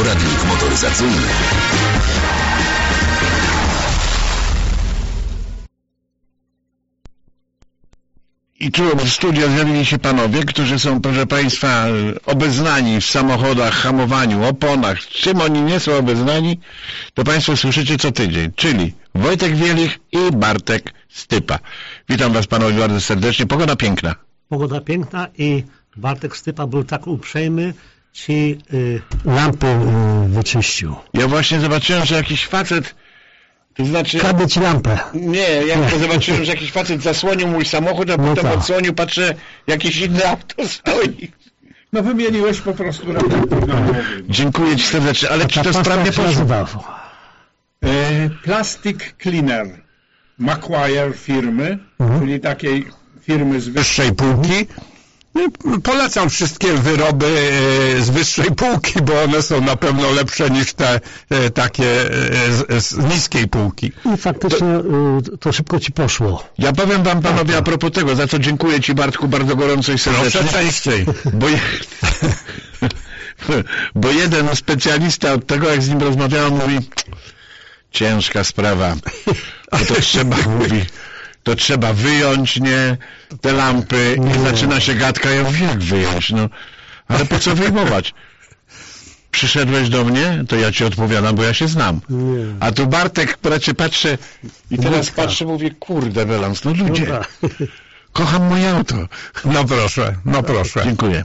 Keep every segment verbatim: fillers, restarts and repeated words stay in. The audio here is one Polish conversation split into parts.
Poradnik motoryzacyjny. I tu w studio zjawili się panowie, którzy są, proszę państwa, obeznani w samochodach, hamowaniu, oponach. Czym oni nie są obeznani, to państwo słyszycie co tydzień. Czyli Wojtek Wielich i Bartek Stypa. Witam was panowie bardzo serdecznie. Pogoda piękna. Pogoda piękna i Bartek Stypa był tak uprzejmy, ci y, lampy y, wyczyścił. Ja właśnie zobaczyłem, że jakiś facet, to znaczy... Kradnę ci lampę. Nie, ja to zobaczyłem, że jakiś facet zasłonił mój samochód, a no potem tak. odsłonił, patrzę, jakieś inne auto stoi. No wymieniłeś po prostu raporty. Dziękuję ci serdecznie, ale czy to sprawnie poszło? E, Plastic Cleaner Macquarie firmy, mhm. czyli takiej firmy z wyższej półki. Polecam wszystkie wyroby z wyższej półki, bo one są na pewno lepsze niż te takie z, z niskiej półki. I faktycznie to, to szybko ci poszło. Ja powiem wam panowie a propos tego, za co dziękuję ci Bartku bardzo gorąco i serdecznie. Proszę częściej. Bo, je... bo jeden specjalista od tego, jak z nim rozmawiałem, mówi ciężka sprawa, bo to trzeba, mówi, to trzeba wyjąć, nie, te lampy i zaczyna się gadka, ja mówię, jak wyjąć, no, ale po co wyjmować? Przyszedłeś do mnie, to ja ci odpowiadam, bo ja się znam. A tu Bartek, bracie, patrzę i teraz patrzę, mówię, kurde, Welans, no ludzie, kocham moje auto. No proszę, no proszę. Dziękuję.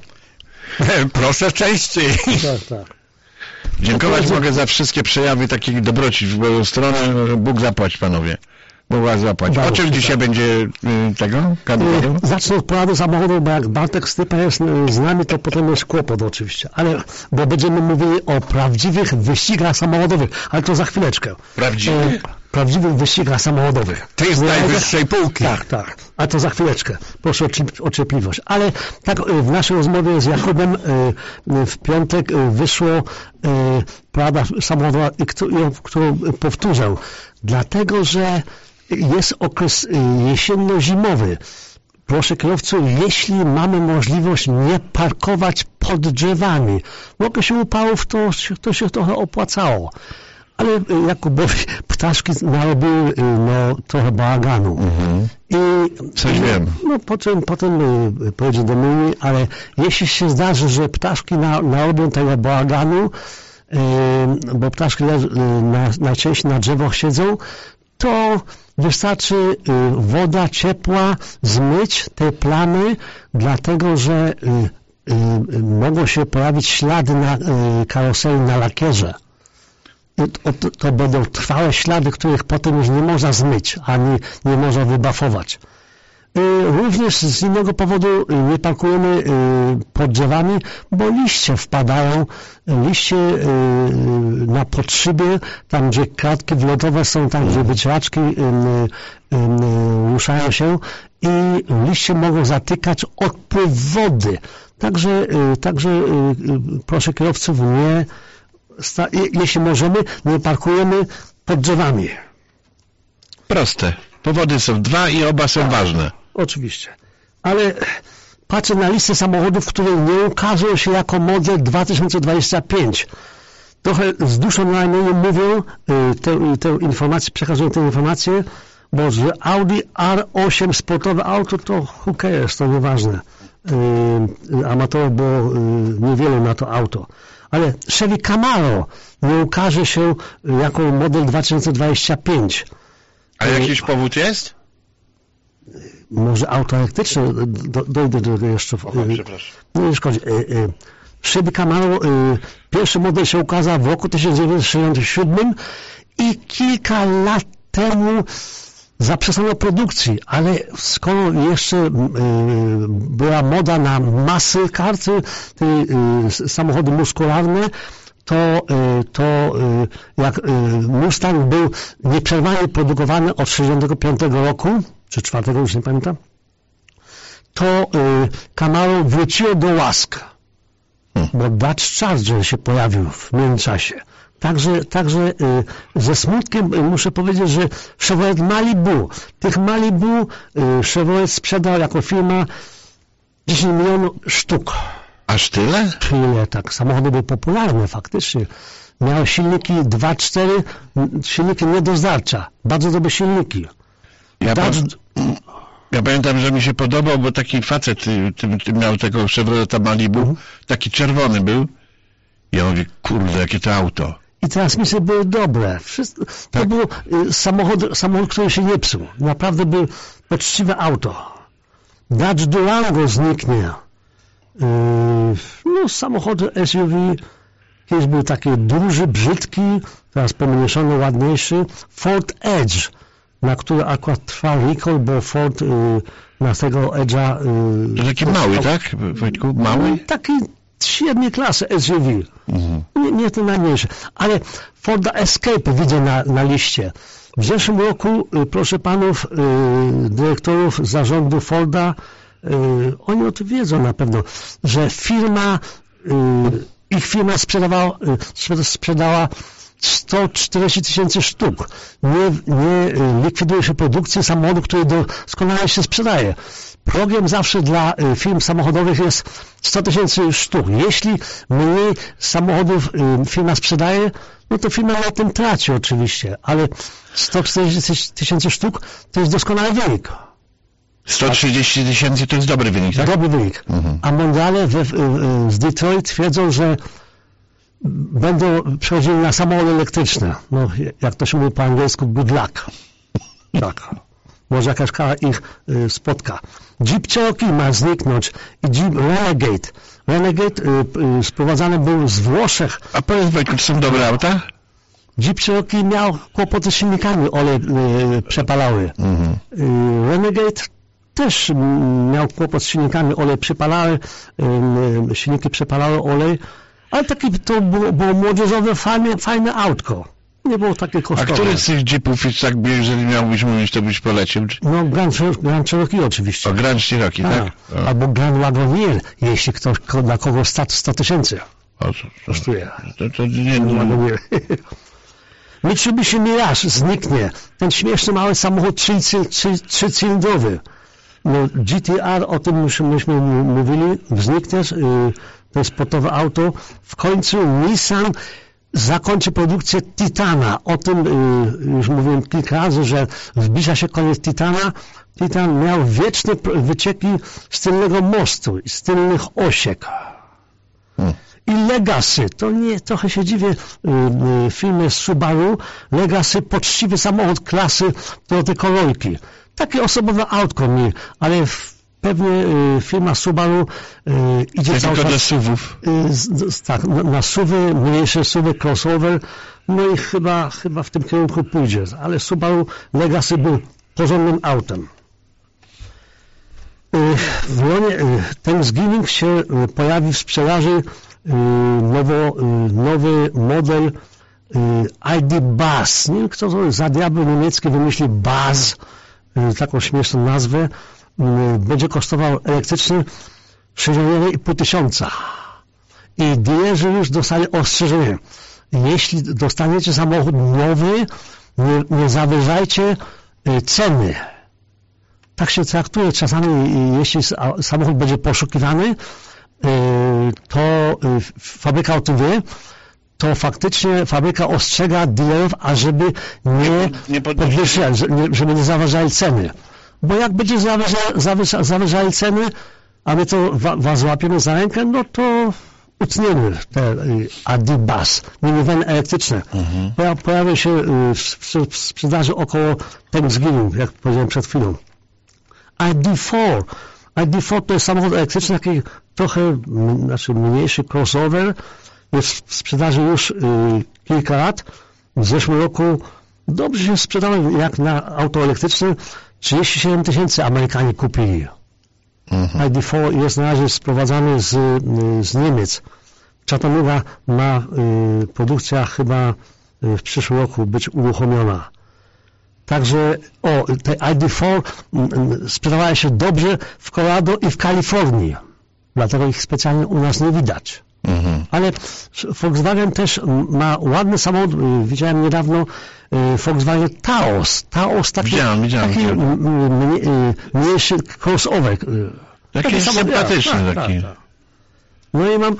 Proszę częściej. Tak, tak. Dziękować mogę za wszystkie przejawy takich dobroci w moją stronę. Bóg zapłać, panowie. Bóg was zapłać. O czym dzisiaj będzie y, tego? Kadru? Zacznę od porady samochodu, bo jak Bartek Stypa jest z nami, to potem jest kłopot oczywiście. Ale, bo będziemy mówili o prawdziwych wyścigach samochodowych, ale to za chwileczkę. Prawdziwych? Prawdziwych wyścigach samochodowych. To jest najwyższej półki. Tak, tak. A to za chwileczkę. Proszę o cierpliwość. Ale tak w naszej rozmowie z Jakubem w piątek wyszło porada samochodowa, którą powtórzę. Dlatego, że jest okres jesienno-zimowy. Proszę kierowców, jeśli mamy możliwość nie parkować pod drzewami. W okresie upałów to, to się trochę opłacało. Ale Jakubowi ptaszki narobiły no, trochę bałaganu. Mhm. I coś no, wiem. No potem, potem pojedzie do mnie, ale jeśli się zdarzy, że ptaszki na, narobią tego bałaganu, yy, bo ptaszki na, najczęściej na drzewach siedzą, to wystarczy yy, woda ciepła zmyć te plamy, dlatego że yy, yy, mogą się pojawić ślady na yy, karoseri, na lakierze. To, to, to będą trwałe ślady, których potem już nie można zmyć, ani nie można wybafować. Również z innego powodu nie parkujemy pod drzewami, bo liście wpadają, liście na podszybie, tam gdzie kratki wlotowe są, tam gdzie wycieraczki ruszają się i liście mogą zatykać odpływ wody. Także, także proszę kierowców, nie jeśli możemy, nie parkujemy pod drzewami. Proste. Powody są dwa i oba są tak, ważne. Oczywiście. Ale patrzę na listę samochodów, które nie ukażą się jako model dwa tysiące dwudziesty piąty. Trochę z duszą na imieniu mówią tę, tę informację, przekazują tę informację, bo że Audi R osiem sportowe auto to who cares, to nieważne. Yy, amatorów było yy, niewielu na to auto. Ale Chevy Camaro nie ukaże się jako model dwa tysiące dwudziesty piąty. A jakiś powód jest? Może auto elektryczne, do, dojdę do tego jeszcze. Oho, przepraszam. No nie szkodzi. Chevy Camaro, pierwszy model się ukazał w roku tysiąc dziewięćset sześćdziesiątym siódmym i kilka lat temu zaprzestano produkcji, ale skoro jeszcze y, była moda na muscle car, te y, samochody muskularne, to, y, to y, jak y, Mustang był nieprzerwanie produkowany od sześćdziesiątego piątego roku, czy czwartego, już nie pamiętam, to y, Camaro wróciło do łask, hmm. bo Dodge Charger się pojawił w międzyczasie. Także, także y, ze smutkiem y, muszę powiedzieć, że Chevrolet Malibu, tych Malibu y, Chevrolet sprzedał jako firma dziesięć milionów sztuk. Aż tyle? Tyle, tak. Samochody były popularne faktycznie. Miały silniki dwa cztery, silniki nie do zdarcia. Bardzo dobre silniki. Ja, Dodge... pa... ja pamiętam, że mi się podobał, bo taki facet ty, ty, ty miał tego Chevroleta Malibu, mhm. taki czerwony był. Ja mówię, kurde, jakie to auto. I transmisje były dobre. Wszystko... Tak. To był y, samochód, samochód, który się nie psuł. Naprawdę był poczciwe auto. Dodge Durango zniknie. Yy, no, samochody S U V kiedyś był taki duży, brzydki, teraz pomniejszony, ładniejszy. Ford Edge, na który akurat trwał recall, bo Ford yy, na tego Edge'a... Yy, to taki mały, tak, Wojtku? Mały? Taki średniej klasy S U V. Mhm. Nie, nie ten najmniejszy. Ale Forda Escape widzę na, na liście. W zeszłym roku, yy, proszę panów, yy, dyrektorów zarządu Forda, Yy, oni o tym wiedzą na pewno, że firma, yy, ich firma sprzedawała, yy, sprzedała sto czterdzieści tysięcy sztuk. Nie, nie yy, likwiduje się produkcji samochodu, który doskonale się sprzedaje. Progiem zawsze dla yy, firm samochodowych jest sto tysięcy sztuk. Jeśli mniej samochodów yy, firma sprzedaje, no to firma na tym traci oczywiście, ale sto czterdzieści tysięcy sztuk to jest doskonały wynik. sto trzydzieści tysięcy to jest dobry wynik, tak? Dobry wynik. Mhm. A Mondiale w, w, z Detroit twierdzą, że będą przechodzili na samochody elektryczne. No, jak to się mówi po angielsku, good luck. Tak. Może jakaś kara ich y, spotka. Jeep Cherokee ma zniknąć i Jeep Renegade. Renegade y, y, sprowadzany był z Włoszech. A powiedz, Wojtku, to są dobre auta? Jeep Cherokee miał kłopoty z silnikami, olej y, przepalały. Mhm. Y, Renegade też miał kłopot z silnikami, olej przypalały, yy, silniki przepalały olej, ale takie to było, było młodzieżowe, fajne, fajne autko. Nie było takie kosztowe. A który z tych jeepów, tak, jeżeli miałbyś mówić, to byś polecił? No Grand, Grand Cherokee oczywiście. O, Grand Cherokee, tak? A, albo Grand Wagoneer, jeśli ktoś, dla kogo sto tysięcy kosztuje. To, to nie, nie. Mitsubishi Mirage zniknie. Ten śmieszny mały samochód trzycylindrowy. No, G T R, o tym myśmy mówili, zniknie, yy, to jest sportowe auto. W końcu Nissan zakończy produkcję Titana. O tym yy, już mówiłem kilka razy, że zbliża się koniec Titana. Titan miał wieczne wycieki z tylnego mostu i z tylnych osiek. Hmm. I Legacy, to nie, trochę się dziwię yy, yy, filmie Subaru. Legacy, poczciwy samochód klasy do tej Corolki. Takie osobowe autko mi, ale w, pewnie y, firma Subaru y, idzie cały tylko czas... do suwów. Y, z, z, tak, na, na suwy, mniejsze suwy, crossover, no i chyba, chyba w tym kierunku pójdzie, ale Subaru Legacy był porządnym autem. Y, w Lyonie y, Thanksgiving się y, pojawi w sprzedaży y, nowo, y, nowy model y, I D Buzz. Nie wiem, kto to za diabeł niemiecki wymyśli Buzz, taką śmieszną nazwę, będzie kosztował elektryczny sześćdziesiąt jeden i pół tysiąca. I dealerzy już dostali ostrzeżenie. Jeśli dostaniecie samochód nowy, nie, nie zawyżajcie ceny. Tak się traktuje czasami, jeśli samochód będzie poszukiwany, to fabryka o tym wie, to faktycznie fabryka ostrzega dealerów, ażeby nie, nie podwyższali, żeby nie zawyżali ceny. Bo jak będzie zawyża, zawyża, zawyżali ceny, a my to wa, was łapiemy za rękę, no to utniemy te I D Buzz, minivany elektryczne. Mhm. Poja, pojawia się w, w, w sprzedaży około Thanksgiving, jak powiedziałem przed chwilą. I D cztery. I D cztery to jest samochód elektryczny, taki trochę znaczy mniejszy crossover, jest w sprzedaży już y, kilka lat. W zeszłym roku dobrze się sprzedały jak na auto elektryczne. trzydzieści siedem tysięcy Amerykanie kupili. Mhm. I D cztery jest na razie sprowadzany z, y, z Niemiec. Chattanooga ma y, produkcja chyba y, w przyszłym roku być uruchomiona. Także o, te I D cztery y, sprzedawały się dobrze w Colorado i w Kalifornii. Dlatego ich specjalnie u nas nie widać. Mhm. Ale Volkswagen też ma ładny samochód, widziałem niedawno Volkswagen Taos. Taos taki, widziałem, widziałem, taki mniejszy crossover. Taki, taki sympatyczny. Tak, taki. Tak, tak. No i mam...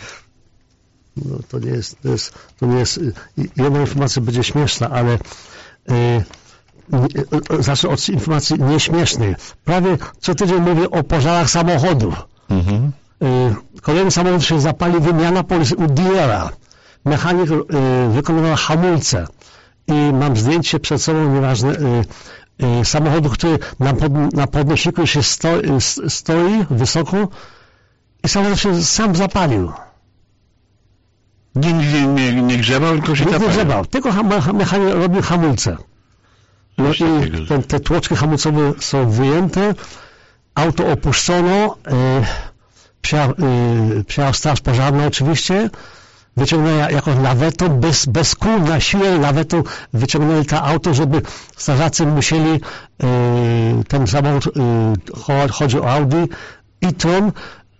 No to nie jest, to jest, to nie jest, jedna informacja będzie śmieszna, ale y, y, zacznę od informacji nieśmiesznej. Prawie co tydzień mówię o pożarach samochodów. Mhm. Y, kolejny samochód się zapalił, wymiana polisy u dealera. Mechanik y, wykonywał hamulce i mam zdjęcie przed sobą, nieważne, y, y, samochodu, który na, pod, na podnosiku się sto, y, stoi wysoko i samochód się sam zapalił. Nie, nie, nie, nie grzebał, tylko się nie, zapalił. Nie grzebał, tylko mechanik robił hamulce. No i ten, te tłoczki hamulcowe są wyjęte, auto opuszczono, y, przyjechał, y, przyjechał straż pożarna oczywiście, wyciągnęli jakąś lawetą, bez, bez kół, na siłę lawetą wyciągnęli to auto, żeby strażacy musieli, y, ten samochód, y, chodzi o Audi e-tron, y,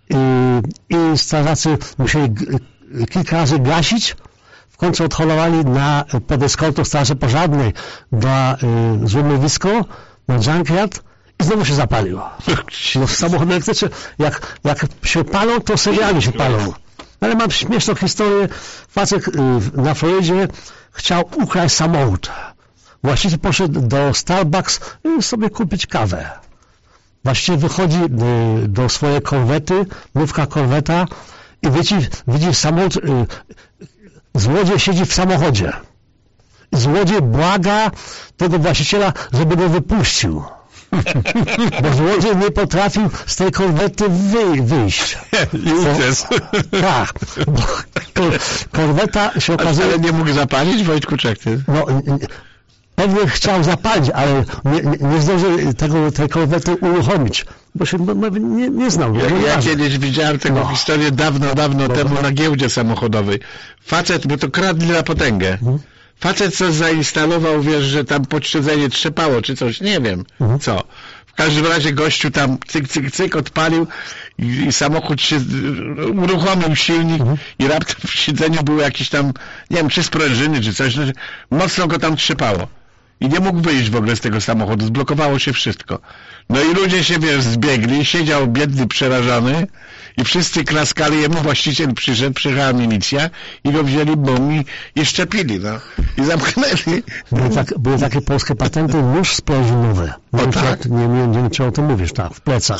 i strażacy musieli kilka razy gasić, w końcu odholowali na pod eskortą straży pożarnej na y, złomowisko, na junkyard i znowu się zapalił. No, samochody elektryczne, jak, jak się palą, to serialnie się palą. Ale mam śmieszną historię. Facet y, na Florydzie chciał ukraść samochód. Właściwie poszedł do Starbucks y, sobie kupić kawę. Właściwie wychodzi y, do swojej korwety, nówka korweta, i widzi, widzi samochód, y, złodziej siedzi w samochodzie. Złodziej błaga tego właściciela, żeby go wypuścił. Bo złodziej nie potrafił z tej korwety wy, wyjść. I uciec. Tak. Bo kor, korweta się okazuje... Ale nie mógł zapalić, Wojtku, czek ty? No, pewnie chciał zapalić, ale nie, nie, nie zdążył tego, tej korwety uruchomić. Bo się nie, nie znał. Ja, nie ja kiedyś widziałem tę no. historię dawno, dawno no. temu na giełdzie samochodowej. Facet, bo to kradli na potęgę. Mhm. Facet coś zainstalował, wiesz, że tam podsiedzenie trzepało, czy coś, nie wiem, mhm. co. W każdym razie gościu tam cyk, cyk, cyk odpalił i, i samochód się uruchomił silnik mhm. i raptem w siedzeniu był jakiś tam, nie wiem, czy sprężyny, czy coś, mocno go tam trzepało. I nie mógł wyjść w ogóle z tego samochodu, zblokowało się wszystko. No i ludzie się, wiesz, zbiegli, siedział biedny, przerażony i wszyscy klaskali, jemu właściciel przyszedł, przyjechała milicja i go wzięli, bum, i, i szczepili, no. I zamknęli. Były, tak, były takie polskie patenty, nóż sprężynowy. Nie, o, tak? nie, nie, nie wiem, czy o tym mówisz, tak, w plecach.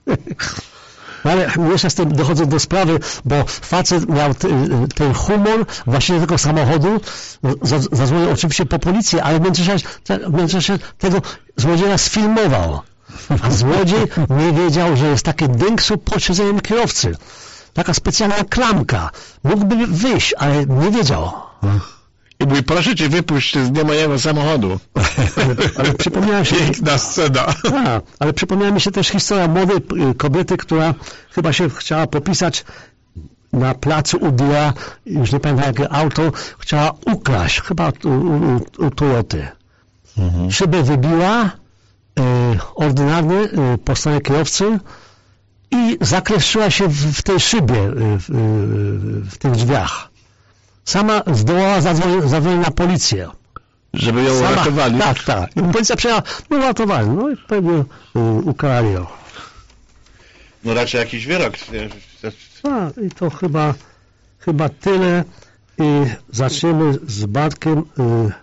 Ale jeszcze z tym dochodzę do sprawy, bo facet miał t, ten humor właściwie tylko samochodu, zadzwonił oczywiście po policję, ale w międzyczasie, w międzyczasie tego złodzieja sfilmował. A złodziej nie wiedział, że jest taki dynksu pod siedzeniem kierowcy. Taka specjalna klamka. Mógłby wyjść, ale nie wiedział. I mówi, proszę cię wypuść z nie mojego samochodu. Ale, ale przypomniała się... Piękna scena. A, ale przypomniała mi się też historia młodej kobiety, która chyba się chciała popisać na placu u dealera, już nie pamiętam jakie auto, chciała ukraść, chyba u, u, u Toyoty. Mhm. Szybę wybiła, e, ordynarny, e, po stronie kierowcy i zakleszczyła się w, w tej szybie, e, w, w tych drzwiach. Sama zdołała zadzwonić na policję. Żeby ją Sama, uratowali. Tak, tak. Policja przyjechała, no uratowali, no i pewnie y, ukarali ją. No raczej jakiś wyrok. A, i to chyba, chyba tyle. I zaczniemy z Bartkiem y,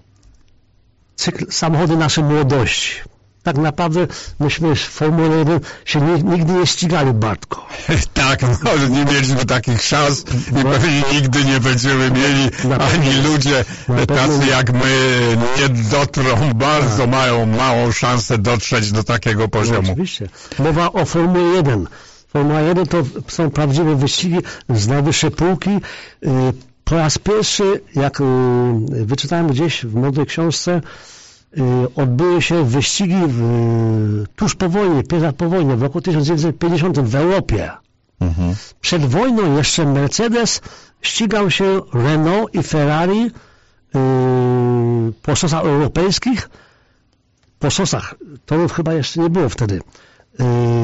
cykl samochody naszej młodości. Tak naprawdę myśmy w Formule jeden się nigdy nie ścigali, Bartko. Tak, no, nie mieliśmy takich szans i pewnie nigdy nie będziemy mieli, ani ludzie tacy jak my nie dotrą, bardzo mają małą szansę dotrzeć do takiego poziomu. No, oczywiście. Mowa o Formule jeden. Formuła jeden to są prawdziwe wyścigi z najwyższej półki. Po raz pierwszy, jak wyczytałem gdzieś w młodej książce, odbyły się wyścigi w, tuż po wojnie, pierwsza po wojnie, w roku tysiąc dziewięćset pięćdziesiątym w Europie. Mhm. Przed wojną jeszcze Mercedes ścigał się Renault i Ferrari yy, po szosach europejskich. Po szosach, torów chyba jeszcze nie było wtedy. Yy,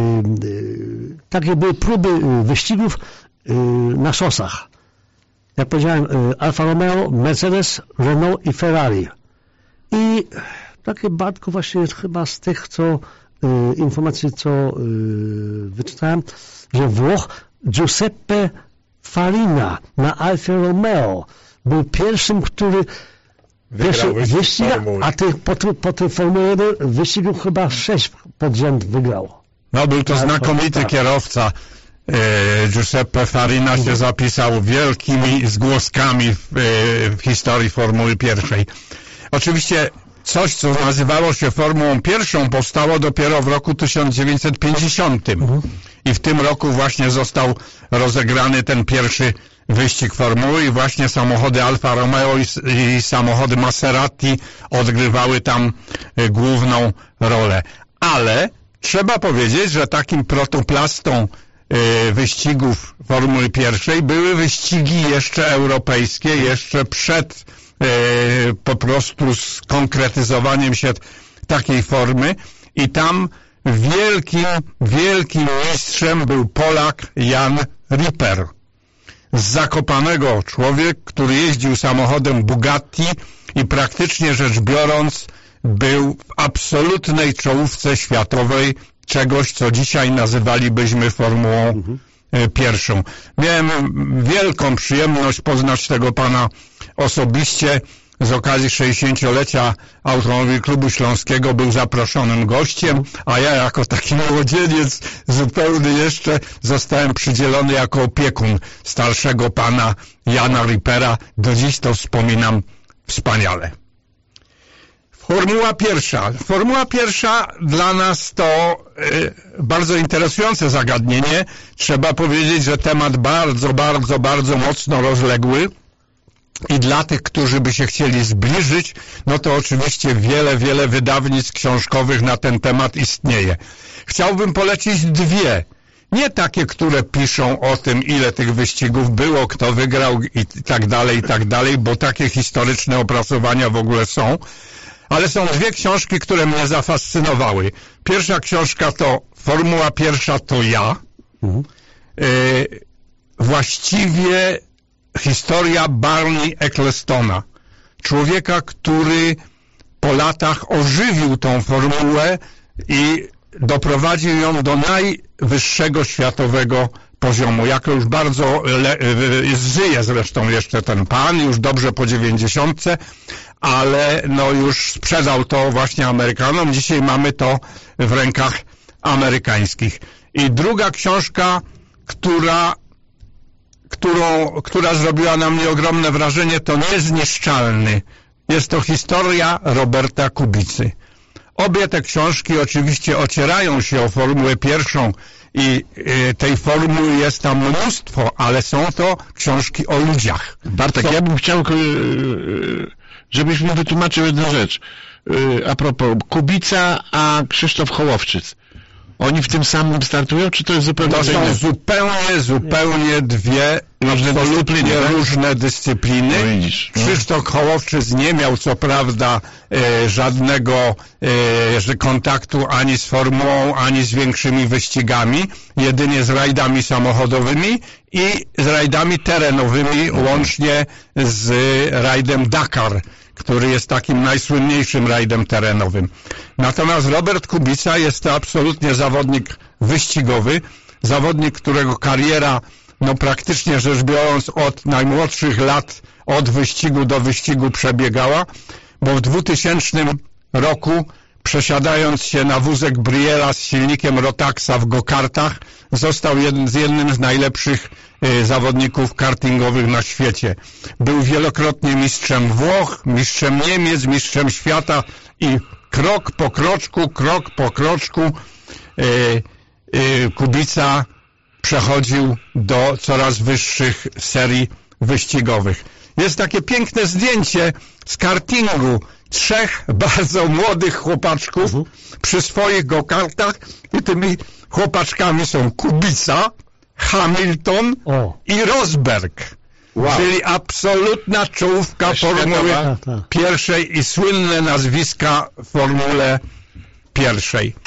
yy, takie były próby wyścigów yy, na szosach. Jak powiedziałem, yy, Alfa Romeo, Mercedes, Renault i Ferrari. I takie, Bartku, właśnie chyba z tych, co y, informacji, co y, wyczytałem, że Włoch Giuseppe Farina na Alfie Romeo był pierwszym, który Wygrał wyścig wyścig, a tych, po, po tej Formule jeden wyścigów chyba sześć pod rząd wygrał. No był to Tak, znakomity tak. kierowca. E, Giuseppe Farina się zapisał wielkimi zgłoskami w, e, w historii Formuły pierwszej. Oczywiście coś, co nazywało się Formułą pierwszą, powstało dopiero w roku tysiąc dziewięćset pięćdziesiątym. Mhm. I w tym roku właśnie został rozegrany ten pierwszy wyścig Formuły i właśnie samochody Alfa Romeo i, i samochody Maserati odgrywały tam e, główną rolę. Ale trzeba powiedzieć, że takim protoplastą e, wyścigów Formuły pierwszej były wyścigi jeszcze europejskie, jeszcze przed e, po prostu skonkretyzowaniem się takiej formy i tam wielkim, wielkim mistrzem był Polak Jan Ripper. Z Zakopanego człowiek, który jeździł samochodem Bugatti i praktycznie rzecz biorąc był w absolutnej czołówce światowej czegoś, co dzisiaj nazywalibyśmy Formułą mhm. pierwszą. Miałem wielką przyjemność poznać tego pana osobiście. Z okazji sześćdziesięciolecia Automobil Klubu Śląskiego był zaproszonym gościem, a ja jako taki młodzieniec zupełnie jeszcze zostałem przydzielony jako opiekun starszego pana Jana Rippera. Do dziś to wspominam wspaniale. Formuła pierwsza. Formuła pierwsza dla nas to y, bardzo interesujące zagadnienie. Trzeba powiedzieć, że temat bardzo, bardzo, bardzo mocno rozległy. I dla tych, którzy by się chcieli zbliżyć, no to oczywiście wiele, wiele wydawnictw książkowych na ten temat istnieje. Chciałbym polecić dwie. Nie takie, które piszą o tym, ile tych wyścigów było, kto wygrał i tak dalej, i tak dalej, bo takie historyczne opracowania w ogóle są. Ale są dwie książki, które mnie zafascynowały. Pierwsza książka to Formuła pierwsza to ja. Mhm. Y- właściwie historia Barney Ecclestona, człowieka, który po latach ożywił tą formułę i doprowadził ją do najwyższego światowego poziomu. Jako już bardzo le- żyje zresztą jeszcze ten pan, już dobrze po dziewięćdziesiątce, ale no już sprzedał to właśnie Amerykanom. Dzisiaj mamy to w rękach amerykańskich. I druga książka, która Którą, która zrobiła na mnie ogromne wrażenie, to Niezniszczalny. Jest to historia Roberta Kubicy. Obie te książki oczywiście ocierają się o Formułę pierwszą i y, tej formuły jest tam mnóstwo, ale są to książki o ludziach. Bartek, co... ja bym chciał, żebyś mi wytłumaczył jedną rzecz. A propos Kubica, a Krzysztof Hołowczyc. Oni w tym samym startują, czy to jest zupełnie To są inne? zupełnie, zupełnie dwie absolutnie różne dyscypliny. No widzisz, no. Krzysztof Hołowczyc nie miał co prawda e, żadnego e, kontaktu ani z formułą, ani z większymi wyścigami, jedynie z rajdami samochodowymi i z rajdami terenowymi, łącznie z rajdem Dakar, który jest takim najsłynniejszym rajdem terenowym. Natomiast Robert Kubica jest to absolutnie zawodnik wyścigowy, zawodnik, którego kariera, no praktycznie rzecz biorąc, od najmłodszych lat, od wyścigu do wyścigu przebiegała, bo w dwutysięcznym roku, przesiadając się na wózek Briela z silnikiem Rotaxa w go-kartach, został jednym z, jednym z najlepszych y, zawodników kartingowych na świecie. Był wielokrotnie mistrzem Włoch, mistrzem Niemiec, mistrzem świata i krok po kroczku, krok po kroczku y, y, Kubica przechodził do coraz wyższych serii wyścigowych. Jest takie piękne zdjęcie z kartingu trzech bardzo młodych chłopaczków uh-huh. przy swoich go-kartach i tymi chłopaczkami są Kubica, Hamilton oh. i Rosberg. Wow. Czyli absolutna czołówka formuły pierwszej i słynne nazwiska w formule pierwszej.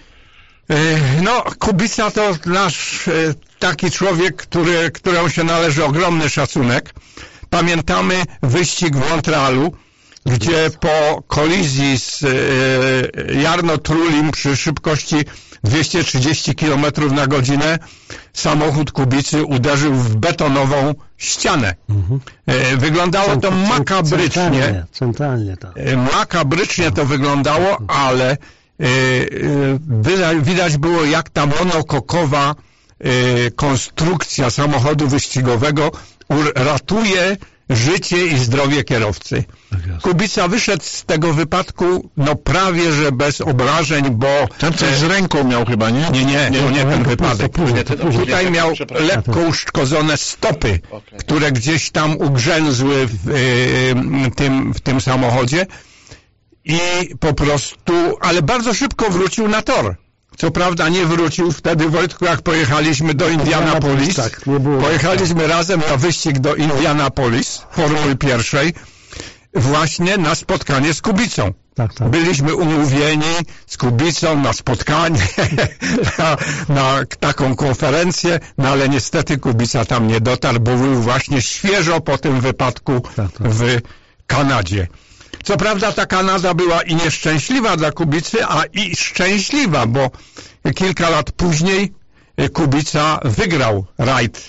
No, Kubica to nasz taki człowiek, który, któremu się należy ogromny szacunek. Pamiętamy wyścig w Montrealu, gdzie po kolizji z e, Jarno Trulim przy szybkości dwieście trzydzieści kilometrów na godzinę samochód Kubicy uderzył w betonową ścianę. Mhm. E, wyglądało to makabrycznie. Centralnie, centralnie to. E, makabrycznie to wyglądało, ale e, e, widać było, jak ta monokokowa e, konstrukcja samochodu wyścigowego ratuje życie i zdrowie kierowcy. Kubica wyszedł z tego wypadku no prawie, że bez obrażeń, bo... Tam coś z ręką miał chyba, nie? Nie, nie, to nie ten wypadek. Tutaj miał lekko uszkodzone stopy, które gdzieś tam ugrzęzły w, w, tym, w tym samochodzie i po prostu, ale bardzo szybko wrócił na tor. Co prawda nie wrócił wtedy, Wojtku, jak pojechaliśmy do Indianapolis. Tak, pojechaliśmy tak. razem na wyścig do Indianapolis, Formuły pierwszej, właśnie na spotkanie z Kubicą. Tak, tak. Byliśmy umówieni z Kubicą na spotkanie, na, na taką konferencję, no ale niestety Kubica tam nie dotarł, bo był właśnie świeżo po tym wypadku tak, tak. w Kanadzie. Co prawda ta Kanada była i nieszczęśliwa dla Kubicy, a i szczęśliwa, bo kilka lat później Kubica wygrał rajd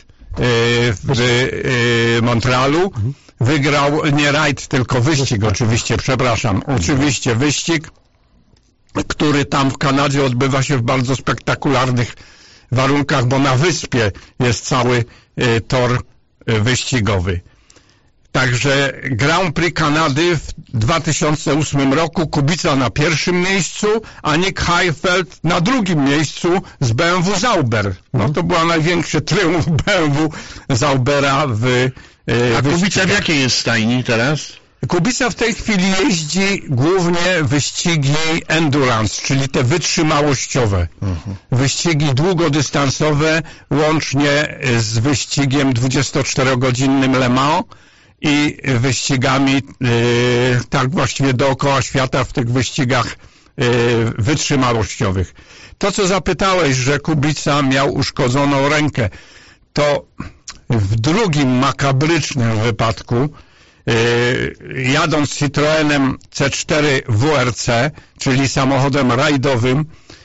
w Montrealu. Wygrał nie rajd, tylko wyścig, oczywiście, przepraszam, oczywiście wyścig, który tam w Kanadzie odbywa się w bardzo spektakularnych warunkach, bo na wyspie jest cały tor wyścigowy. Także Grand Prix Kanady w dwa tysiące ósmym roku, Kubica na pierwszym miejscu, a Nick Heidfeld na drugim miejscu z B M W Sauber. No to była największy triumf B M W Saubera w e, A Kubica w jakiej jest stajni teraz? Kubica w tej chwili jeździ głównie wyścigi endurance, czyli te wytrzymałościowe. Uh-huh. Wyścigi długodystansowe, łącznie z wyścigiem dwudziestoczterogodzinnym Le Mans i wyścigami yy, tak właściwie dookoła świata w tych wyścigach yy, wytrzymałościowych. To, co zapytałeś, że Kubica miał uszkodzoną rękę, to w drugim makabrycznym wypadku yy, jadąc Citroenem C cztery W R C, czyli samochodem rajdowym,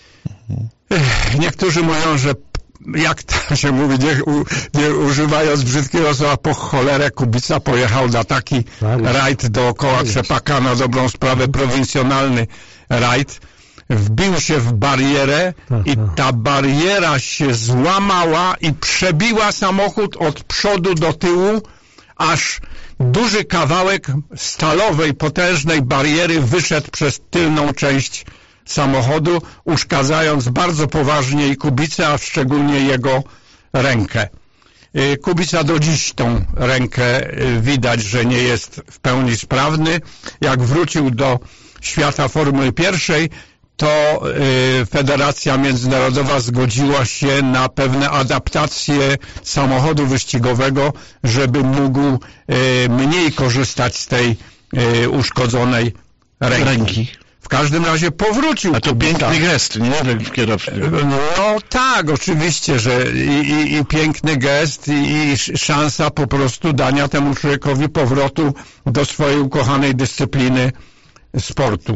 yy, niektórzy mówią, że jak to się mówi, nie, u, nie używając brzydkiego słowa, po cholerę Kubica pojechał na taki rajd dookoła Trzepaka, na dobrą sprawę prowincjonalny rajd, wbił się w barierę i ta bariera się złamała i przebiła samochód od przodu do tyłu, aż duży kawałek stalowej, potężnej bariery wyszedł przez tylną część samochodu, uszkadzając bardzo poważnie i Kubicę, a szczególnie jego rękę. Kubica do dziś tą rękę widać, że nie jest w pełni sprawny. Jak wrócił do świata Formuły pierwszej, to Federacja Międzynarodowa zgodziła się na pewne adaptacje samochodu wyścigowego, żeby mógł mniej korzystać z tej uszkodzonej ręki. ręki. W każdym razie powrócił. A to Kubica. Piękny gest, nie? W kierowcy. No tak, oczywiście, że i, i, i piękny gest i, i szansa po prostu dania temu człowiekowi powrotu do swojej ukochanej dyscypliny sportu.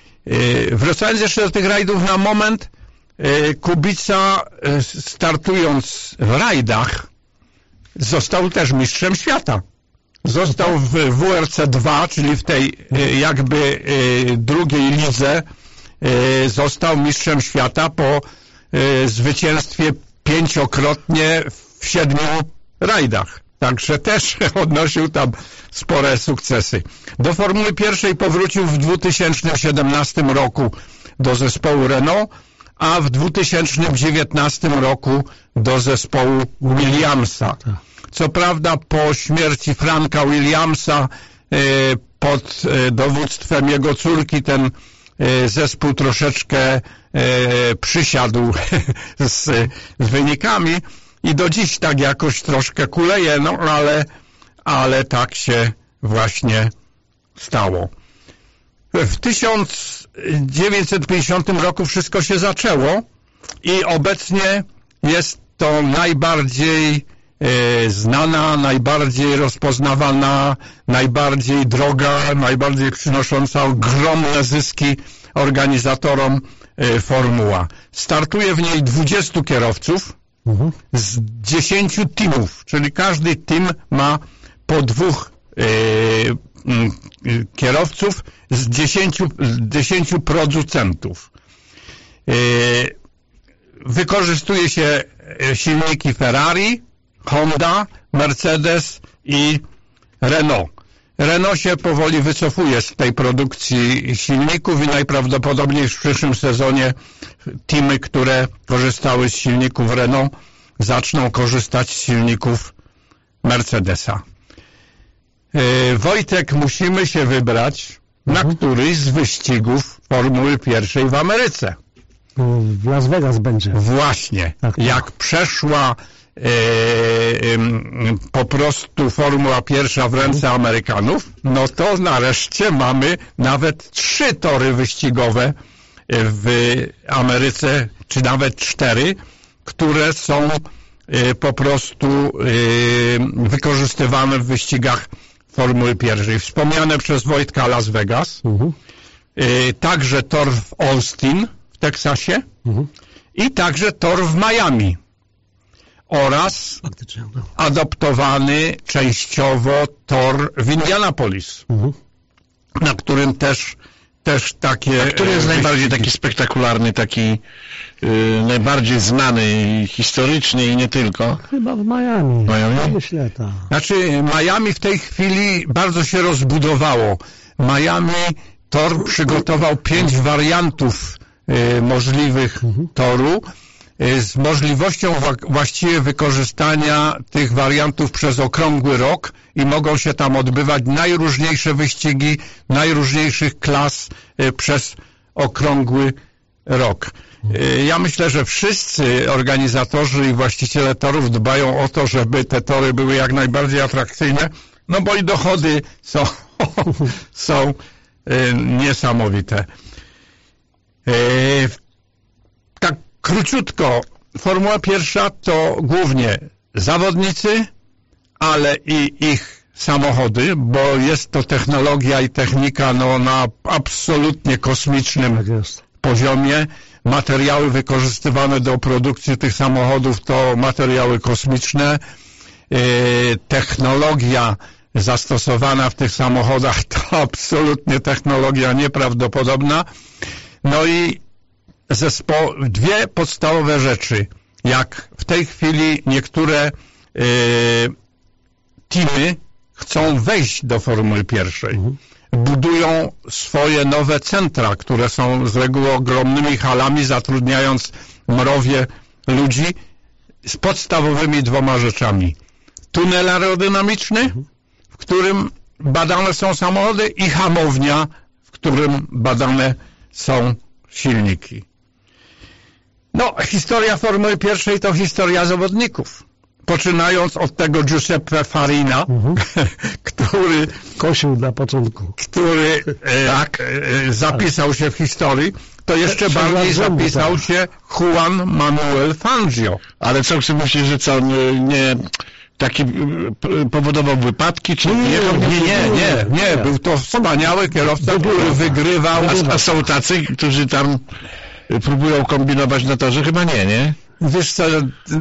Wracając jeszcze do tych rajdów na moment, Kubica startując w rajdach został też mistrzem świata. Został w W R C dwa, czyli w tej jakby drugiej lidze, został mistrzem świata po zwycięstwie pięciokrotnie w siedmiu rajdach. Także też odnosił tam spore sukcesy. Do Formuły pierwszej powrócił w dwa tysiące siedemnastym roku do zespołu Renault, a w dwa tysiące dziewiętnastym roku do zespołu Williamsa. Co prawda po śmierci Franka Williamsa pod dowództwem jego córki ten zespół troszeczkę przysiadł z, z wynikami i do dziś tak jakoś troszkę kuleje, no ale, ale tak się właśnie stało. W tysiąc dziewięćset pięćdziesiątym roku wszystko się zaczęło i obecnie jest to najbardziej e, znana, najbardziej rozpoznawana, najbardziej droga, najbardziej przynosząca ogromne zyski organizatorom e, formuła. Startuje w niej dwudziestu kierowców mhm. z dziesięciu teamów, czyli każdy team ma po dwóch e, m, kierowców z dziesięciu, z dziesięciu producentów. E, wykorzystuje się silniki Ferrari, Honda, Mercedes i Renault. Renault się powoli wycofuje z tej produkcji silników i najprawdopodobniej w przyszłym sezonie teamy, które korzystały z silników Renault, zaczną korzystać z silników Mercedesa. Yy, Wojtek, musimy się wybrać mhm. na któryś z wyścigów Formuły pierwszej w Ameryce. W Las Vegas będzie. Właśnie. Tak, tak. Jak przeszła e, e, po prostu Formuła pierwsza w ręce Amerykanów, no to nareszcie mamy nawet trzy tory wyścigowe w Ameryce, czy nawet cztery, które są e, po prostu e, wykorzystywane w wyścigach Formuły pierwszej. Wspomniane przez Wojtka Las Vegas, mhm. e, także tor w Austin w Teksasie mhm. i także tor w Miami oraz adoptowany częściowo tor w Indianapolis, mhm. na którym też, też takie... A który jest e, najbardziej taki spektakularny, taki y, najbardziej znany historycznie i nie tylko? Chyba w Miami. Miami? Myślę, tak. Znaczy Miami w tej chwili bardzo się rozbudowało. Miami tor przygotował pięć wariantów możliwych toru z możliwością właściwie wykorzystania tych wariantów przez okrągły rok i mogą się tam odbywać najróżniejsze wyścigi najróżniejszych klas przez okrągły rok. Ja myślę, że wszyscy organizatorzy i właściciele torów dbają o to, żeby te tory były jak najbardziej atrakcyjne, no bo i dochody są, są niesamowite. Tak króciutko, Formuła pierwsza to głównie zawodnicy, ale i ich samochody, bo jest to technologia i technika no, na absolutnie kosmicznym poziomie. Materiały wykorzystywane do produkcji tych samochodów to materiały kosmiczne. Technologia zastosowana w tych samochodach to absolutnie technologia nieprawdopodobna. No i zespo- dwie podstawowe rzeczy, jak w tej chwili niektóre yy, teamy chcą wejść do Formuły pierwszej. Mhm. Budują swoje nowe centra, które są z reguły ogromnymi halami, zatrudniając mrowie ludzi z podstawowymi dwoma rzeczami. Tunel aerodynamiczny, mhm. w którym badane są samochody i hamownia, w którym badane są silniki. No, historia Formuły pierwszej to historia zawodników. Poczynając od tego Giuseppe Farina, mhm. który kosił na początku, który e, tak, e, zapisał się w historii, to jeszcze bardziej zapisał się Juan Manuel Fangio. Ale co, czy myślisz, że co, nie... Taki powodował wypadki, czy nie? Nie, nie, nie, nie, nie. Był to wspaniały kierowca, który wygrywał. A, a są tacy, którzy tam próbują kombinować na torze? Chyba nie, nie? Wiesz co,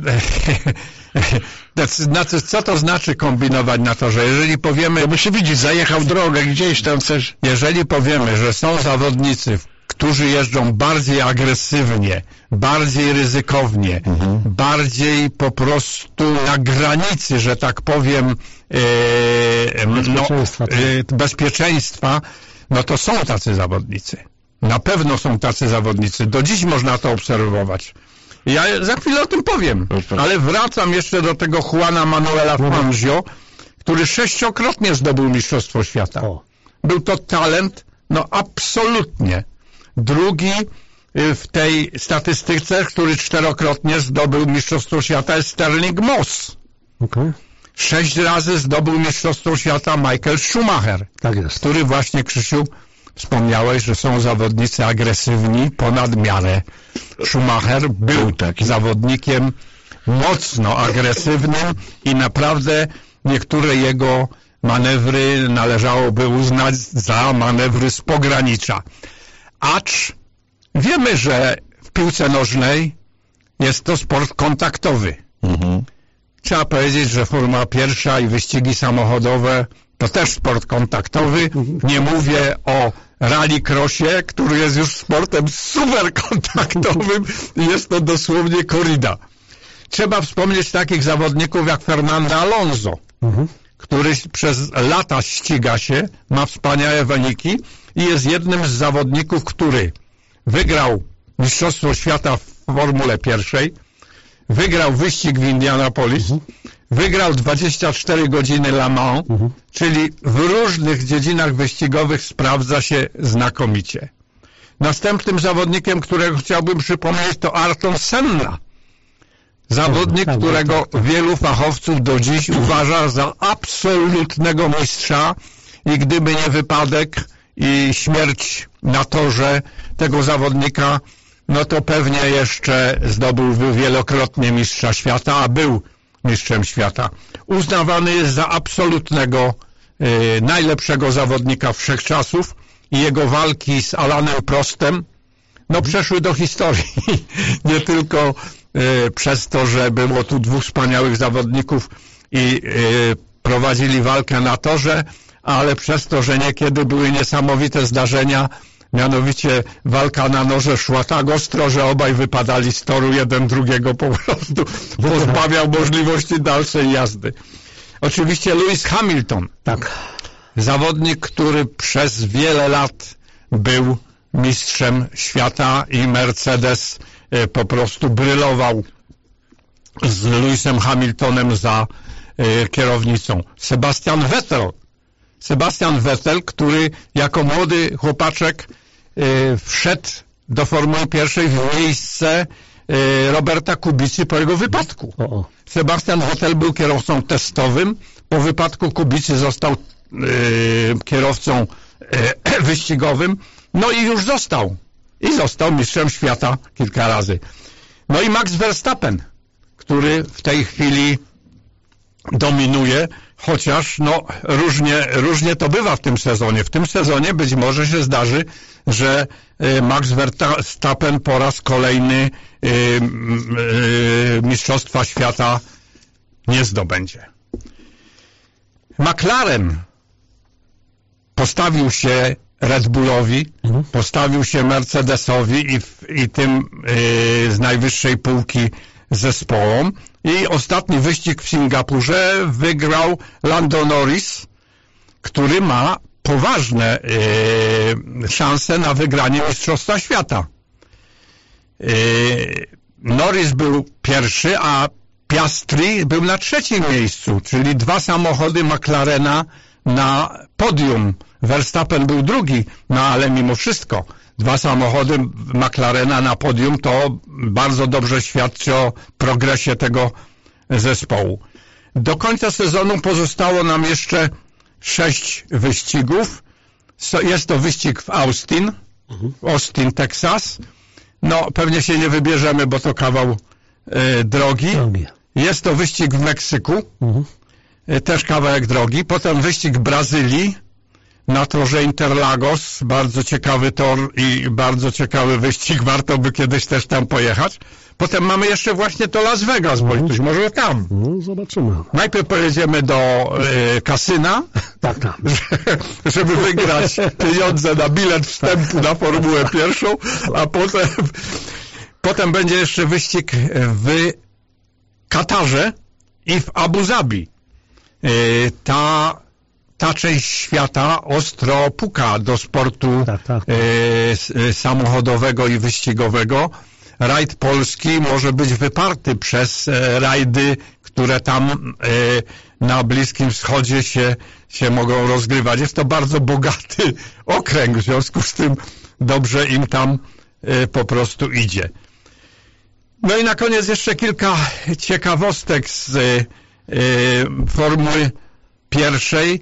znaczy, co to znaczy kombinować na torze? Jeżeli powiemy... To by się widzieć, zajechał drogę gdzieś tam coś. Jeżeli powiemy, że są zawodnicy, którzy jeżdżą bardziej agresywnie, bardziej ryzykownie, mhm. bardziej po prostu na granicy, że tak powiem, e, bezpieczeństwa, no, e, bezpieczeństwa, no to są tacy zawodnicy. Na pewno są tacy zawodnicy. Do dziś można to obserwować. Ja za chwilę o tym powiem, ale wracam jeszcze do tego Juana Manuela Fangio, który sześciokrotnie zdobył Mistrzostwo Świata. Był to talent, no absolutnie. Drugi w tej statystyce, który czterokrotnie zdobył Mistrzostwo Świata, jest Sterling Moss. Okay. Sześć razy zdobył Mistrzostwo Świata Michael Schumacher, tak jest. Który właśnie, Krzysiu, wspomniałeś, że są zawodnicy agresywni ponad miarę. Schumacher był taki zawodnikiem mocno agresywnym i naprawdę niektóre jego manewry należałoby uznać za manewry z pogranicza. Acz wiemy, że w piłce nożnej jest to sport kontaktowy. Mhm. Trzeba powiedzieć, że Formuła pierwsza i wyścigi samochodowe to też sport kontaktowy. Nie mówię o rallycrossie, który jest już sportem super kontaktowym i jest to dosłownie korrida. Trzeba wspomnieć takich zawodników jak Fernando Alonso, mhm. który przez lata ściga się, ma wspaniałe wyniki i jest jednym z zawodników, który wygrał Mistrzostwo Świata w Formule pierwszej, wygrał wyścig w Indianapolis, mhm. wygrał dwadzieścia cztery godziny Le Mans, mhm. czyli w różnych dziedzinach wyścigowych sprawdza się znakomicie. Następnym zawodnikiem, którego chciałbym przypomnieć, to Ayrton Senna. Zawodnik, którego wielu fachowców do dziś uważa za absolutnego mistrza i gdyby nie wypadek i śmierć na torze tego zawodnika, no to pewnie jeszcze zdobyłby wielokrotnie mistrza świata, a był mistrzem świata. Uznawany jest za absolutnego, y, najlepszego zawodnika wszechczasów i jego walki z Alanem Prostem no przeszły do historii. Nie tylko y, przez to, że było tu dwóch wspaniałych zawodników i y, prowadzili walkę na torze, ale przez to, że niekiedy były niesamowite zdarzenia, mianowicie walka na noże szła tak ostro, że obaj wypadali z toru, jeden drugiego po prostu pozbawiał możliwości dalszej jazdy. Oczywiście Lewis Hamilton, tak. Zawodnik, który przez wiele lat był mistrzem świata i Mercedes po prostu brylował z Lewisem Hamiltonem za kierownicą. Sebastian Vettel, Sebastian Vettel, który jako młody chłopaczek y, wszedł do Formuły pierwszej w miejsce y, Roberta Kubicy po jego wypadku. O, o. Sebastian Vettel był kierowcą testowym, po wypadku Kubicy został y, kierowcą y, wyścigowym, no i już został. I został mistrzem świata kilka razy. No i Max Verstappen, który w tej chwili dominuje, chociaż no różnie, różnie to bywa w tym sezonie. W tym sezonie być może się zdarzy, że Max Verstappen po raz kolejny y, y, mistrzostwa świata nie zdobędzie. McLaren postawił się Red Bullowi, mhm. postawił się Mercedesowi i, i tym y, z najwyższej półki zespołom. I ostatni wyścig w Singapurze wygrał Lando Norris, który ma poważne yy, szanse na wygranie Mistrzostwa Świata. Yy, Norris był pierwszy, a Piastri był na trzecim miejscu, czyli dwa samochody McLarena na podium. Verstappen był drugi, no ale mimo wszystko dwa samochody McLarena na podium to bardzo dobrze świadczy o progresie tego zespołu. Do końca sezonu pozostało nam jeszcze sześć wyścigów. Jest to wyścig w Austin, w Austin, Texas. No, pewnie się nie wybierzemy, bo to kawał e, drogi. Jest to wyścig w Meksyku, e, też kawałek drogi. Potem wyścig w Brazylii, na torze Interlagos, bardzo ciekawy tor i bardzo ciekawy wyścig, warto by kiedyś też tam pojechać. Potem mamy jeszcze właśnie to Las Vegas, bo być może tam. No, zobaczymy. Najpierw pojedziemy do e, kasyna, tak, tak. żeby wygrać pieniądze na bilet wstępu na Formułę pierwszą, a potem, potem będzie jeszcze wyścig w Katarze i w Abu Zabi. E, ta Ta część świata ostro puka do sportu tak, tak, tak. E, samochodowego i wyścigowego. Rajd polski może być wyparty przez e, rajdy, które tam e, na Bliskim Wschodzie się, się mogą rozgrywać. Jest to bardzo bogaty okręg, w związku z tym dobrze im tam e, po prostu idzie. No i na koniec jeszcze kilka ciekawostek z e, e, Formuły pierwszej.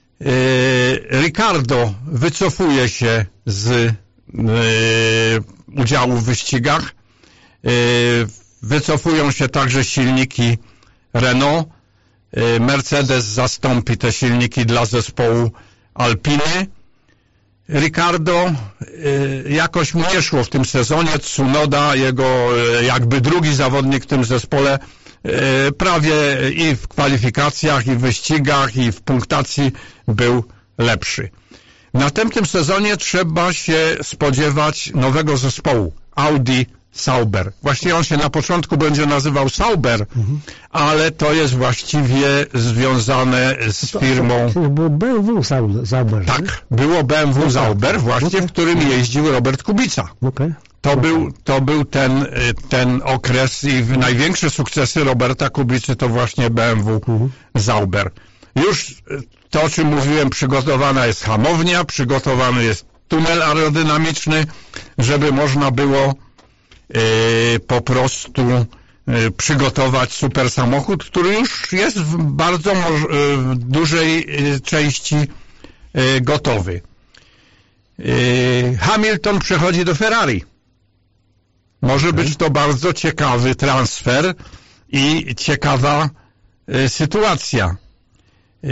Ricardo wycofuje się z e, udziału w wyścigach. E, wycofują się także silniki Renault. Mercedes zastąpi te silniki dla zespołu Alpiny. Ricardo jakoś mu nie szło w tym sezonie. Tsunoda, jego jakby drugi zawodnik w tym zespole, prawie i w kwalifikacjach, i w wyścigach, i w punktacji był lepszy. W następnym sezonie trzeba się spodziewać nowego zespołu Audi Sauber. Właściwie on się na początku będzie nazywał Sauber, mhm. ale to jest właściwie związane z to, firmą... To, to było B M W Sauber. Tak, było B M W no Sauber, tak. właśnie okay. w którym jeździł Robert Kubica. Okay. To, okay. był, to był ten, ten okres i największe sukcesy Roberta Kubicy to właśnie B M W mhm. Sauber. Już to, o czym mówiłem, przygotowana jest hamownia, przygotowany jest tunel aerodynamiczny, żeby można było Yy, po prostu yy, przygotować super samochód, który już jest w bardzo yy, w dużej yy, części yy, gotowy. Yy, Hamilton przechodzi do Ferrari. Może okay. być to bardzo ciekawy transfer i ciekawa yy, sytuacja. Yy,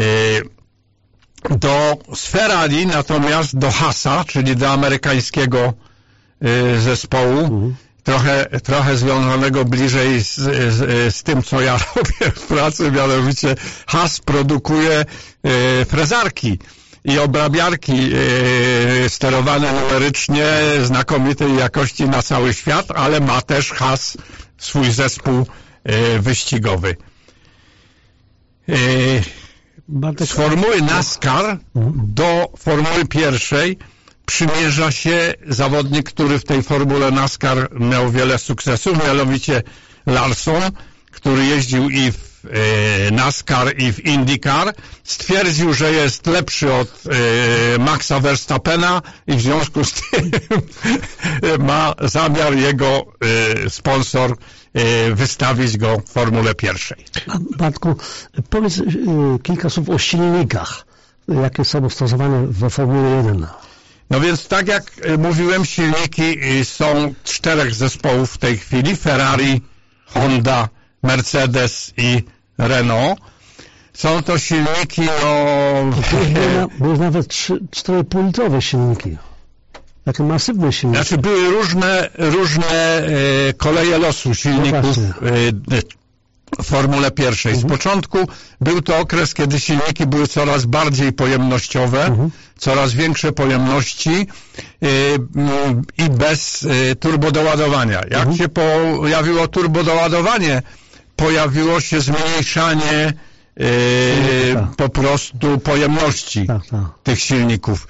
do z Ferrari natomiast do Haasa, czyli do amerykańskiego yy, zespołu, mm. Trochę, trochę związanego bliżej z, z, z tym, co ja robię w pracy, mianowicie Haas produkuje e, frezarki i obrabiarki e, sterowane numerycznie, znakomitej jakości na cały świat, ale ma też Haas swój zespół e, wyścigowy. E, z formuły NASCAR do formuły pierwszej przymierza się zawodnik, który w tej formule NASCAR miał wiele sukcesów, mianowicie Larson, który jeździł i w e, NASCAR, i w IndyCar. Stwierdził, że jest lepszy od e, Maxa Verstappena i w związku z tym ma zamiar jego e, sponsor e, wystawić go w formule pierwszej. Bartku, powiedz e, kilka słów o silnikach, jakie są stosowane we Formule jeden. No więc tak jak mówiłem, silniki są czterech zespołów w tej chwili. Ferrari, Honda, Mercedes i Renault. Są to silniki, no... Były nawet cztery i pół litrowe silniki. Takie masywne silniki. Znaczy były różne, różne e, koleje losu silników no w Formule pierwszej. Z początku był to okres, kiedy silniki były coraz bardziej pojemnościowe, mhm. coraz większe pojemności yy, i bez yy, turbodoładowania. Jak mhm. się pojawiło turbodoładowanie, pojawiło się zmniejszanie yy, tak. po prostu pojemności tak, tak. tych silników.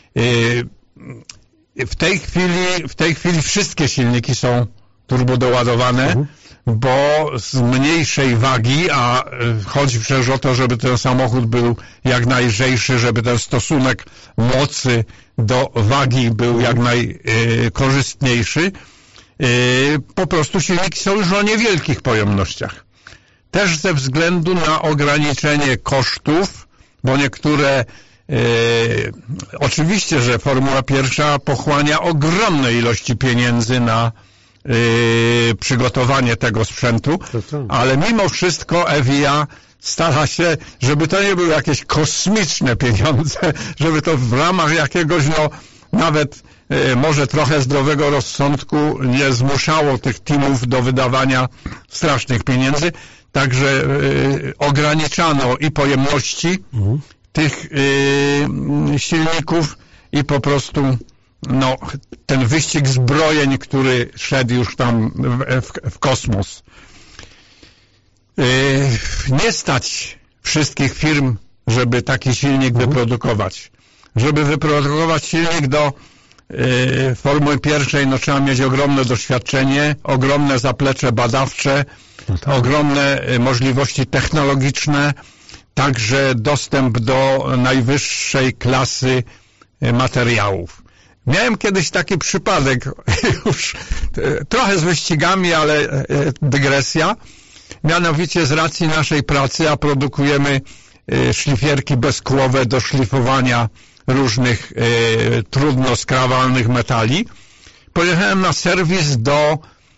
Yy, w tej chwili, w tej chwili wszystkie silniki są turbodoładowane, mhm. bo z mniejszej wagi, a chodzi przecież o to, żeby ten samochód był jak najlżejszy, żeby ten stosunek mocy do wagi był jak najkorzystniejszy. Po prostu silniki są już o niewielkich pojemnościach. Też ze względu na ograniczenie kosztów, bo niektóre e, oczywiście, że Formuła pierwsza pochłania ogromne ilości pieniędzy na Yy, przygotowanie tego sprzętu, ale mimo wszystko E V I A stara się, żeby to nie były jakieś kosmiczne pieniądze, żeby to w ramach jakiegoś, no nawet yy, może trochę zdrowego rozsądku nie zmuszało tych teamów do wydawania strasznych pieniędzy, także yy, ograniczano i pojemności mhm. tych yy, silników i po prostu no, ten wyścig zbrojeń, który szedł już tam w, w, w kosmos. Yy, nie stać wszystkich firm, żeby taki silnik mhm. wyprodukować. Żeby wyprodukować silnik do yy, Formuły pierwszej, no trzeba mieć ogromne doświadczenie, ogromne zaplecze badawcze, no tak. ogromne yy, możliwości technologiczne, także dostęp do najwyższej klasy yy, materiałów. Miałem kiedyś taki przypadek, już trochę z wyścigami, ale dygresja. Mianowicie z racji naszej pracy, a produkujemy szlifierki bezkłowe do szlifowania różnych trudno skrawalnych metali. Pojechałem na serwis do